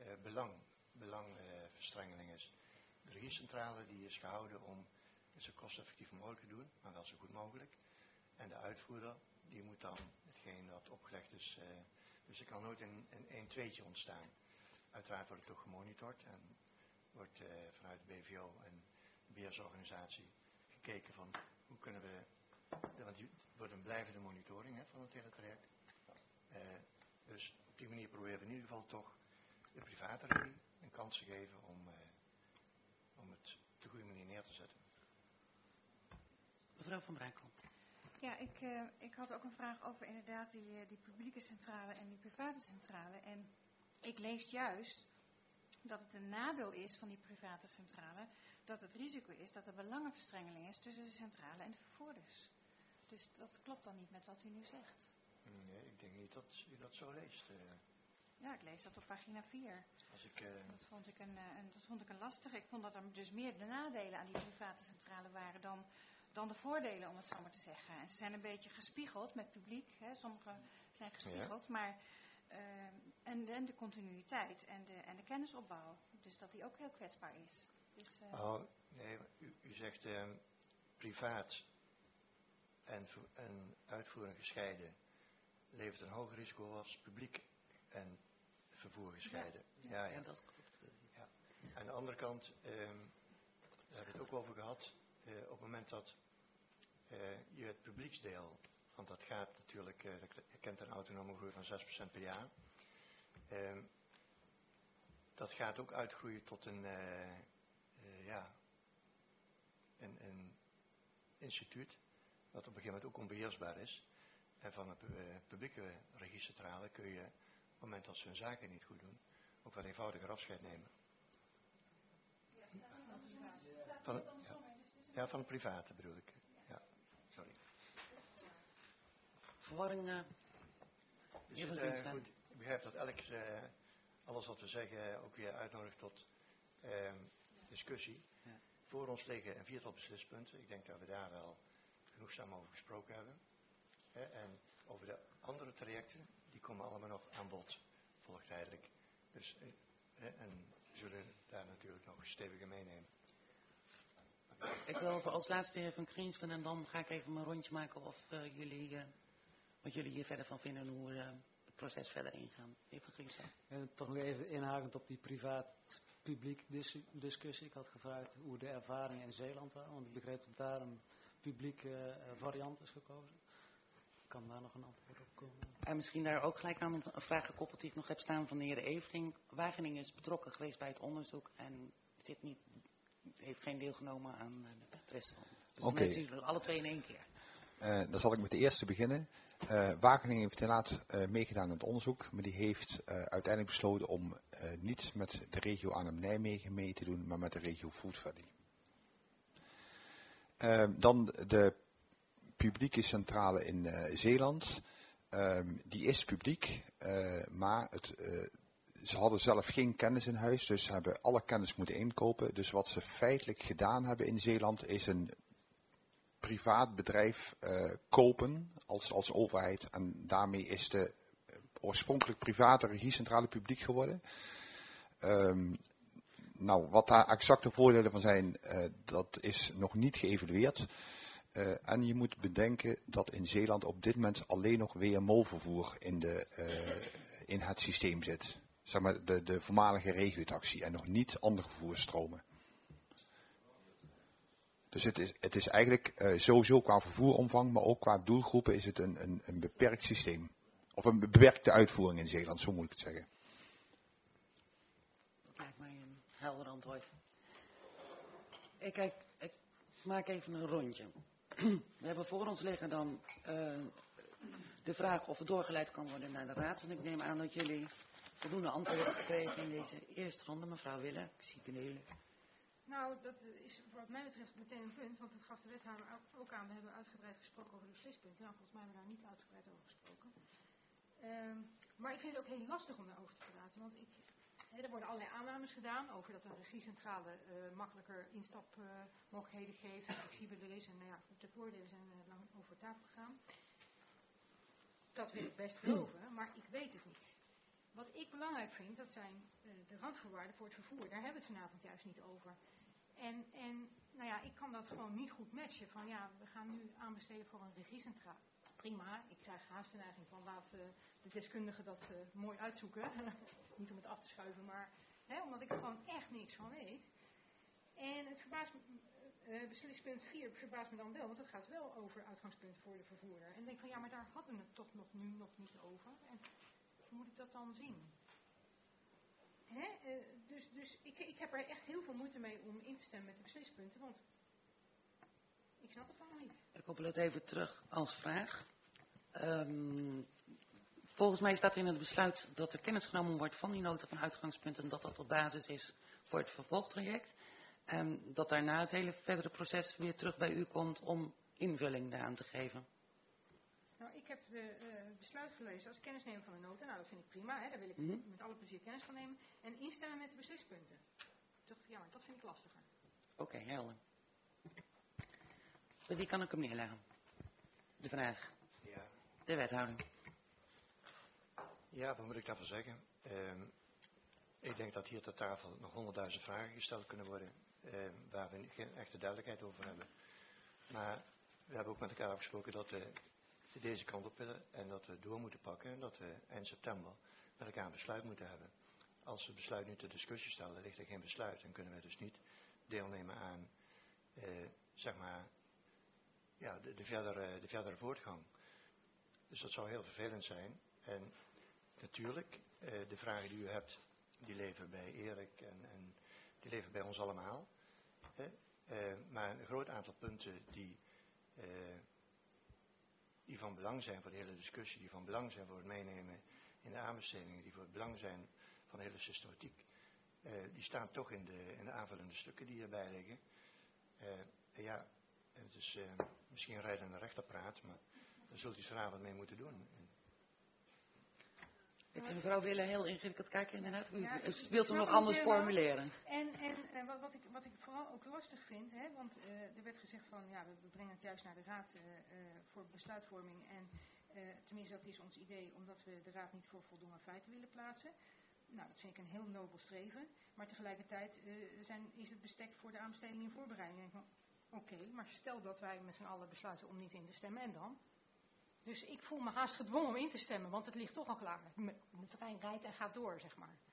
belangverstrengeling is. De regiecentrale die is gehouden om het zo kosteffectief mogelijk te doen, maar wel zo goed mogelijk. En de uitvoerder die moet dan hetgeen wat opgelegd is. Dus er kan nooit een 1-2'tje ontstaan. Uiteraard wordt het ook gemonitord en wordt vanuit de BVO en de beheersorganisatie gekeken van hoe kunnen we, want het wordt een blijvende monitoring van het hele traject. Dus op die manier proberen we in ieder geval toch de private regie een kans te geven om het op de goede manier neer te zetten. Mevrouw Van Brakel. Ja, ik had ook een vraag over inderdaad die publieke centrale en die private centrale. En ik lees juist dat het een nadeel is van die private centrale, dat het risico is dat er belangenverstrengeling is tussen de centrale en de vervoerders. Dus dat klopt dan niet met wat u nu zegt. Nee, ik denk niet dat u dat zo leest. Ja, ik lees dat op pagina 4. Dat vond ik een lastige. Ik vond dat er dus meer de nadelen aan die private centrale waren dan de voordelen, om het zo maar te zeggen. En ze zijn een beetje gespiegeld met publiek. Sommige zijn gespiegeld, maar en de continuïteit en de kennisopbouw. Dus dat die ook heel kwetsbaar is. Dus, nee, u zegt privaat en uitvoering gescheiden levert een hoger risico als publiek en vervoer gescheiden. Ja, dat klopt. Ja. Aan de andere kant, daar hebben we het ook over gehad, op het moment dat je het publieksdeel, want dat gaat natuurlijk, je kent een autonome groei van 6% per jaar, dat gaat ook uitgroeien tot een instituut, wat op een gegeven moment ook onbeheersbaar is. En van een publieke regiecentrale kun je, op het moment dat ze hun zaken niet goed doen, ook wat eenvoudiger afscheid nemen. Van een private bedoel ik. Ja, sorry. Verwarring. Goed, ik begrijp dat alles wat we zeggen ook weer uitnodigt tot discussie. Ja. Voor ons liggen een 4-tal beslispunten. Ik denk dat we daar wel genoegzaam over gesproken hebben. En over de andere trajecten, die komen allemaal nog aan bod, volgtijdelijk. Dus, en we zullen daar natuurlijk nog steviger meenemen. Ik wil als laatste de heer Van Kriensven en dan ga ik even mijn rondje maken of wat jullie hier verder van vinden en hoe het proces verder ingaan. Heer Van Kriensven. Toch nog even inhakend op die privaat-publiek discussie. Ik had gevraagd hoe de ervaringen in Zeeland waren, want ik begreep dat daar een publieke variant is gekozen. Kan daar nog een antwoord op komen? En misschien daar ook gelijk aan een vraag gekoppeld die ik nog heb staan van de heer Evering. Wageningen is betrokken geweest bij het onderzoek en heeft geen deelgenomen aan het rest. Dus dan heeft u alle twee in één keer. Dan zal ik met de eerste beginnen. Wageningen heeft inderdaad meegedaan aan het onderzoek, maar die heeft uiteindelijk besloten om niet met de regio Arnhem-Nijmegen mee te doen, maar met de regio Food Valley. Dan de publieke centrale in Zeeland. Die is publiek, maar ze hadden zelf geen kennis in huis, dus ze hebben alle kennis moeten inkopen. Dus wat ze feitelijk gedaan hebben in Zeeland is een privaat bedrijf kopen als overheid. En daarmee is de oorspronkelijk private regiecentrale publiek geworden. Wat daar exacte voordelen van zijn, dat is nog niet geëvalueerd. En je moet bedenken dat in Zeeland op dit moment alleen nog WMO-vervoer in het systeem zit. Zeg maar de voormalige regiotaxi en nog niet andere vervoersstromen. Dus het is eigenlijk sowieso qua vervoeromvang, maar ook qua doelgroepen is het een beperkt systeem. Of een beperkte uitvoering in Zeeland, zo moet ik het zeggen. Dat lijkt mij een helder antwoord. Ik maak even een rondje. We hebben voor ons liggen dan de vraag of het doorgeleid kan worden naar de raad. Want ik neem aan dat jullie voldoende antwoorden gekregen in deze eerste ronde. Mevrouw Wille, ik zie Cornelie. Nou, dat is wat mij betreft meteen een punt, want dat gaf de wethouder ook aan. We hebben uitgebreid gesproken over de beslispunten. Nou, volgens mij hebben we daar niet uitgebreid over gesproken. Maar ik vind het ook heel lastig om daarover te praten, want er worden allerlei aannames gedaan over dat een regiecentrale makkelijker instapmogelijkheden geeft, en flexibeler is. En nou ja, de voordelen zijn lang over tafel gegaan. Dat wil ik best geloven, maar ik weet het niet. Wat ik belangrijk vind, dat zijn de randvoorwaarden voor het vervoer. Daar hebben we het vanavond juist niet over. En nou ja, ik kan dat gewoon niet goed matchen. Van ja, we gaan nu aanbesteden voor een regiecentrale. Prima, ik krijg haast de neiging van laat de deskundigen dat mooi uitzoeken. Niet om het af te schuiven, maar omdat ik er gewoon echt niks van weet. En het verbaast me, beslispunt 4 verbaast me dan wel, want het gaat wel over uitgangspunten voor de vervoerder. En ik denk van ja, maar daar hadden we het toch nu nog niet over. En hoe moet ik dat dan zien? Dus ik heb er echt heel veel moeite mee om in te stemmen met de beslispunten, want ik snap het gewoon niet. Ik koppel het even terug als vraag. Volgens mij staat in het besluit dat er kennis genomen wordt van die nota van uitgangspunten en dat dat op basis is voor het vervolgtraject. En dat daarna het hele verdere proces weer terug bij u komt om invulling daaraan te geven. Nou, ik heb het besluit gelezen als kennisnemen van de nota. Nou, dat vind ik prima. Daar wil ik met alle plezier kennis van nemen. En instemmen met de beslispunten. Toch, ja, maar dat vind ik lastiger. Oké, helder. Bij wie kan ik hem neerleggen? De vraag. Ja. De wethouder. Ja, wat moet ik daarvan zeggen? Ik denk dat hier ter tafel nog 100.000 vragen gesteld kunnen worden, waar we geen echte duidelijkheid over hebben. Maar we hebben ook met elkaar afgesproken dat we deze kant op willen en dat we door moeten pakken en dat we eind september met elkaar een besluit moeten hebben. Als we het besluit nu ter discussie stellen, ligt er geen besluit en kunnen we dus niet deelnemen aan zeg maar, ja, de verdere voortgang. Dus dat zou heel vervelend zijn. En natuurlijk, de vragen die u hebt, die leven bij Erik en die leven bij ons allemaal. Maar een groot aantal punten die van belang zijn voor de hele discussie, die van belang zijn voor het meenemen in de aanbestedingen, die voor het belang zijn van de hele systematiek, die staan toch in de aanvullende stukken die hierbij liggen. Ja, het is misschien een rijdende rechterpraat, maar daar zult u vanavond mee moeten doen. Ik vind mevrouw Wille heel ingewikkeld kijken, inderdaad. U wilt hem nog anders formuleren. En wat ik vooral ook lastig vind, want er werd gezegd van, ja, we brengen het juist naar de raad voor besluitvorming. En tenminste, dat is ons idee, omdat we de raad niet voor voldongen feiten willen plaatsen. Nou, dat vind ik een heel nobel streven. Maar tegelijkertijd is het bestek voor de aanbesteding in voorbereiding. Oké, maar stel dat wij met z'n allen besluiten om niet in te stemmen, en dan? Dus ik voel me haast gedwongen om in te stemmen, want het ligt toch al klaar. De trein rijdt en gaat door, zeg maar.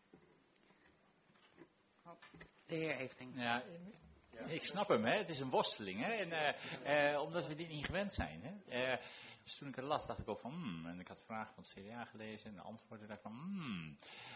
De heer Efting. Ja, ik snap hem, hè. Het is een worsteling, hè. En, omdat we dit niet gewend zijn, hè. Dus toen ik het las, dacht ik ook van, en ik had vragen van het CDA gelezen en de antwoorden daarvan,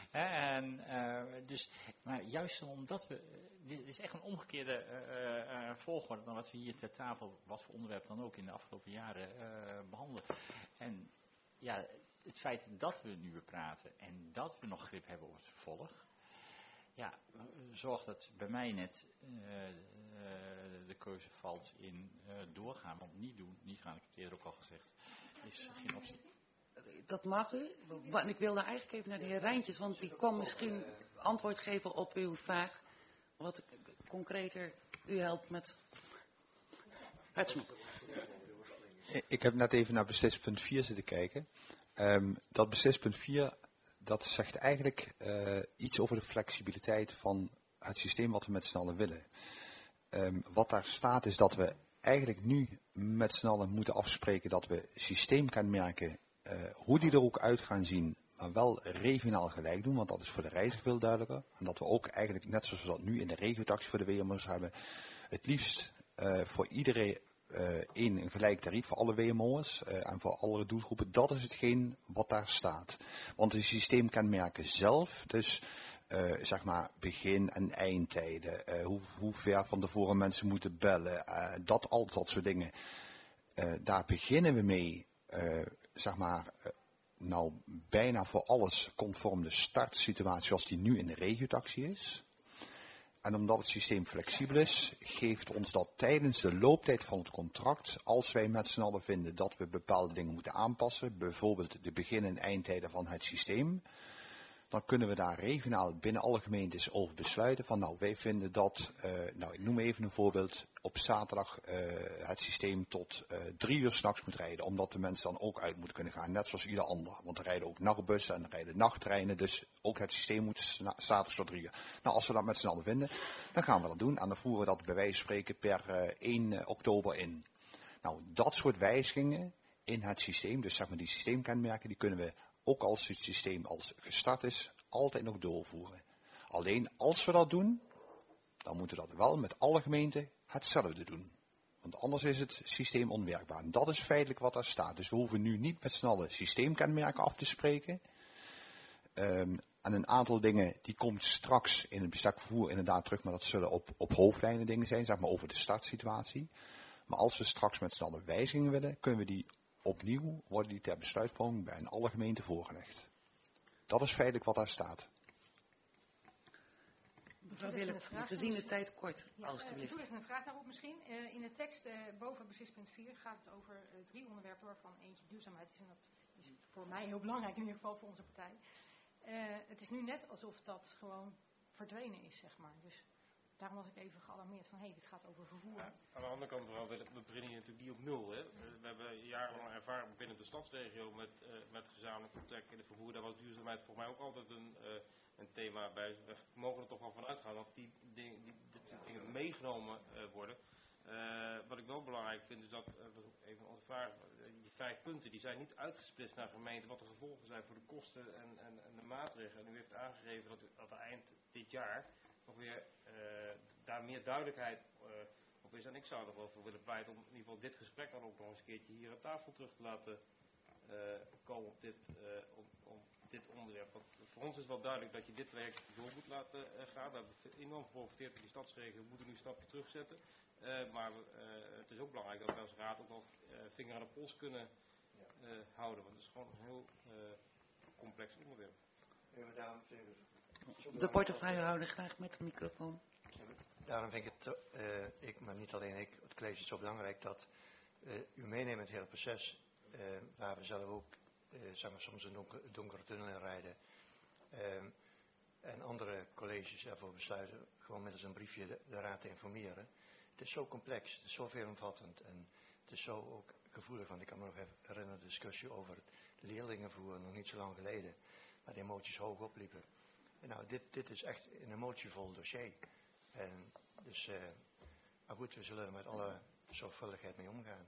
dus, maar juist omdat we, dit is echt een omgekeerde volgorde dan wat we hier ter tafel, wat voor onderwerp dan ook in de afgelopen jaren behandelen. En ja, het feit dat we nu praten en dat we nog grip hebben op het vervolg, ja, zorgt dat bij mij net de keuze valt in doorgaan, want niet doen, niet gaan, ik heb het eerder ook al gezegd, is geen optie. Dat mag u. Ik wilde eigenlijk even naar de heer Rijntjes, want die kon misschien antwoord geven op uw vraag, wat concreter u helpt met het snoep. Ik heb net even naar beslispunt 4 zitten kijken. Dat beslispunt 4, dat zegt eigenlijk iets over de flexibiliteit van het systeem wat we met z'n allen willen. Wat daar staat is dat we eigenlijk nu met z'n allen moeten afspreken dat we systeemkenmerken, hoe die er ook uit gaan zien, maar wel regionaal gelijk doen, want dat is voor de reiziger veel duidelijker. En dat we ook eigenlijk, net zoals we dat nu in de regiotax voor de WMO's hebben, het liefst voor iedereen een gelijk tarief voor alle WMO's en voor alle doelgroepen. Dat is hetgeen wat daar staat. Want de systeemkenmerken zelf, dus zeg maar begin- en eindtijden, hoe ver van tevoren mensen moeten bellen, al dat soort dingen. daar beginnen we mee, nou bijna voor alles conform de startsituatie zoals die nu in de regiotaxi is. En omdat het systeem flexibel is, geeft ons dat tijdens de looptijd van het contract, als wij met z'n allen vinden dat we bepaalde dingen moeten aanpassen, bijvoorbeeld de begin- en eindtijden van het systeem, dan kunnen we daar regionaal binnen alle gemeentes over besluiten van nou wij vinden dat, ik noem even een voorbeeld, op zaterdag het systeem tot 3 uur 's nachts moet rijden, omdat de mensen dan ook uit moeten kunnen gaan, net zoals ieder ander. Want er rijden ook nachtbussen en er rijden nachttreinen, dus ook het systeem moet zaterdag tot 3 uur. Nou, als we dat met z'n allen vinden, dan gaan we dat doen en dan voeren we dat bij wijze van spreken per 1 oktober in. Nou, dat soort wijzigingen in het systeem, dus zeg maar die systeemkenmerken, die kunnen we ook als het systeem als gestart is, altijd nog doorvoeren. Alleen als we dat doen, dan moeten we dat wel met alle gemeenten hetzelfde doen. Want anders is het systeem onwerkbaar. En dat is feitelijk wat daar staat. Dus we hoeven nu niet met z'n allen systeemkenmerken af te spreken. En een aantal dingen, die komt straks in het bestek vervoer inderdaad terug, maar dat zullen op hoofdlijnen dingen zijn, zeg maar over de startsituatie. Maar als we straks met z'n allen wijzigingen willen, kunnen we die opnieuw, worden die ter besluitvorming bij alle gemeenten voorgelegd. Dat is feitelijk wat daar staat. Mevrouw Willem, gezien de tijd kort, alstublieft. Ik doe even een vraag daarop misschien. In de tekst boven beslispunt 4 gaat het over 3 onderwerpen waarvan eentje duurzaamheid is. En dat is voor mij heel belangrijk, in ieder geval voor onze partij. Het is nu net alsof dat gewoon verdwenen is, zeg maar. Dus daarom was ik even gealarmeerd van, dit gaat over vervoer. Ja, aan de andere kant, mevrouw, we beginnen hier natuurlijk niet op nul. Hè. We hebben jarenlang ervaring binnen de stadsregio met gezamenlijk vertrek in het vervoer. Daar was duurzaamheid voor mij ook altijd een thema bij. We mogen er toch wel van uitgaan dat die dingen meegenomen worden. Wat ik wel belangrijk vind is dat, even onze vraag, die 5 punten die zijn niet uitgesplitst naar gemeenten wat de gevolgen zijn voor de kosten en de maatregelen. En u heeft aangegeven dat er eind dit jaar nog weer daar meer duidelijkheid op is. En ik zou er wel voor willen pleiten om in ieder geval dit gesprek dan ook nog eens een keertje hier aan tafel terug te laten komen op dit onderwerp. Want voor ons is wel duidelijk dat je dit traject door moet laten gaan. Daar hebben we enorm geprofiteerd van die stadsregio. We moeten nu een stapje terugzetten. Maar het is ook belangrijk dat we als raad ook wel vinger aan de pols kunnen houden. Want het is gewoon een heel complex onderwerp. De portefeuillehouder graag met de microfoon. Daarom vind ik het, maar niet alleen ik, het college is zo belangrijk dat u meeneemt in het hele proces, waar we zelf ook soms een donkere tunnel in rijden. En andere colleges ervoor besluiten gewoon middels een briefje de raad te informeren. Het is zo complex, het is zo veelomvattend en het is zo ook gevoelig. Want ik kan me nog even herinneren de discussie over het leerlingenvoer nog niet zo lang geleden. Waar de emoties hoog opliepen. En nou, dit is echt een emotievol dossier. En dus, maar goed, we zullen er met alle zorgvuldigheid mee omgaan.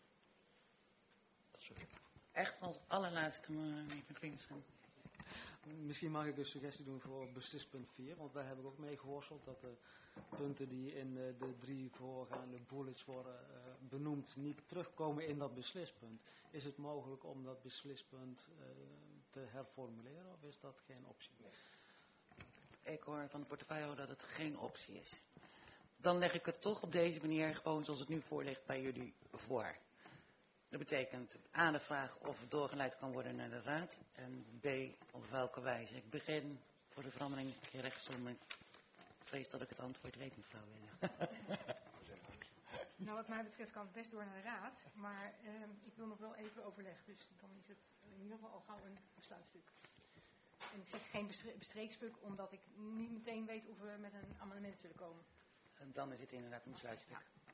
Dat soort dingen. Echt als allerlaatste, meneer Vincent. Misschien mag ik een suggestie doen voor beslispunt 4, want daar heb ik ook mee geworsteld dat de punten die in de 3 voorgaande bullets worden benoemd niet terugkomen in dat beslispunt. Is het mogelijk om dat beslispunt te herformuleren of is dat geen optie? Ik hoor van de portefeuillehouder dat het geen optie is. Dan leg ik het toch op deze manier gewoon zoals het nu voor ligt bij jullie voor. Dat betekent A, de vraag of het doorgeleid kan worden naar de raad. En B, op welke wijze. Ik begin voor de verandering rechtsom. Ik vrees dat ik het antwoord weet, mevrouw Willem. Nou, wat mij betreft kan het best door naar de raad. Maar ik wil nog wel even overleg. Dus dan is het in ieder geval al gauw een besluitstuk. En ik zeg geen bestreekstuk, omdat ik niet meteen weet of we met een amendement zullen komen. En dan is het inderdaad een besluitstuk.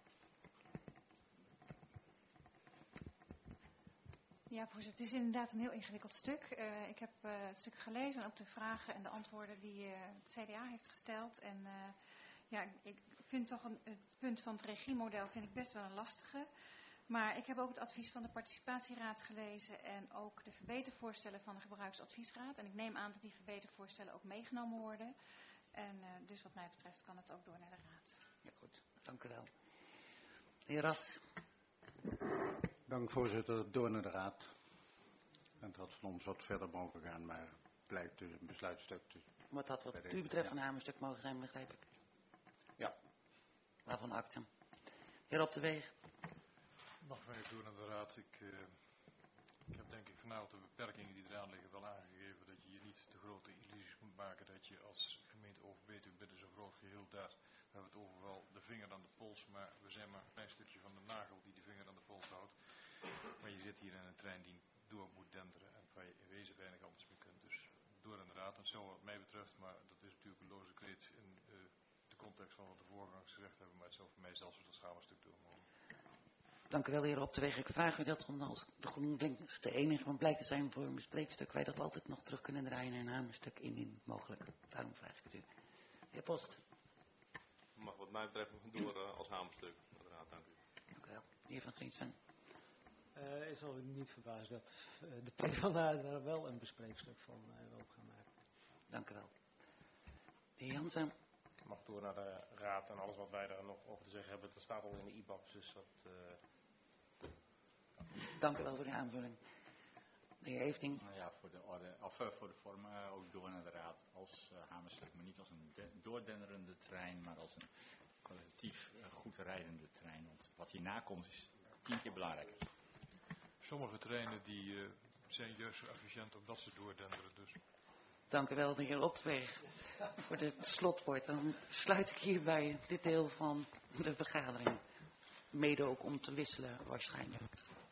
Ja, voorzitter, het is inderdaad een heel ingewikkeld stuk. Ik heb het stuk gelezen en ook de vragen en de antwoorden die het CDA heeft gesteld. En ik vind toch het punt van het regiemodel vind ik best wel een lastige. Maar ik heb ook het advies van de participatieraad gelezen en ook de verbetervoorstellen van de gebruiksadviesraad. En ik neem aan dat die verbetervoorstellen ook meegenomen worden. En dus wat mij betreft kan het ook door naar de raad. Ja, goed. Dank u wel. De heer Ras. Dank voorzitter, door naar de raad. En het had van ons wat verder mogen gaan, maar blijkt dus een besluitstuk. Dus Wat dat wat u betreft een hamerstuk mogen zijn, begrijp ik. Ja. Waarvan acte. Heer Op de Weeg. Mag ik even door naar de raad. Ik heb denk ik vanavond de beperkingen die eraan liggen wel aangegeven dat je je niet te grote illusies moet maken dat je als gemeente Overbetuwe binnen zo'n groot geheel daar, we hebben het over wel de vinger aan de pols, maar we zijn maar een klein stukje van de nagel die de vinger aan de pols houdt. Maar je zit hier in een trein die door moet denderen en waar je in wezen weinig anders mee kunt. Dus door aan de raad, en zo wat mij betreft, maar dat is natuurlijk een loze kreet in de context van wat de voorgangers gezegd hebben, maar het zou voor mij zelfs dat schaamstuk door mogen. Dank u wel, heer Opteweg. Ik vraag u dat, omdat als de GroenLinks de enige van blijkt te zijn voor een bespreekstuk, wij dat altijd nog terug kunnen draaien en een hamerstuk indien mogelijk. Daarom vraag ik het u. Heer Post. Mag wat mij betreft door als hamerstuk. Inderdaad, dank u. Dank u wel. De heer Van Griensven. Het zal u niet verbazen dat de PvdA daar wel een bespreekstuk van wil gaan maken. Dank u wel. De heer Jansen. Ik mag door naar de raad en alles wat wij daar nog over te zeggen hebben, dat staat al in de IBABs, dus dat... Dank u wel voor de aanvulling. De heer Efting. Nou ja, voor de orde, of voor de vorm ook door naar de raad als hamerstuk, maar niet als een doordenderende trein, maar als een kwalitatief goed rijdende trein. Want wat hierna komt is 10 keer belangrijker. Sommige treinen die zijn juist zo efficiënt omdat ze doordenderen. Dus. Dank u wel, de heer Opteweg, voor het slotwoord. Dan sluit ik hierbij dit deel van de vergadering. Mede ook om te wisselen waarschijnlijk.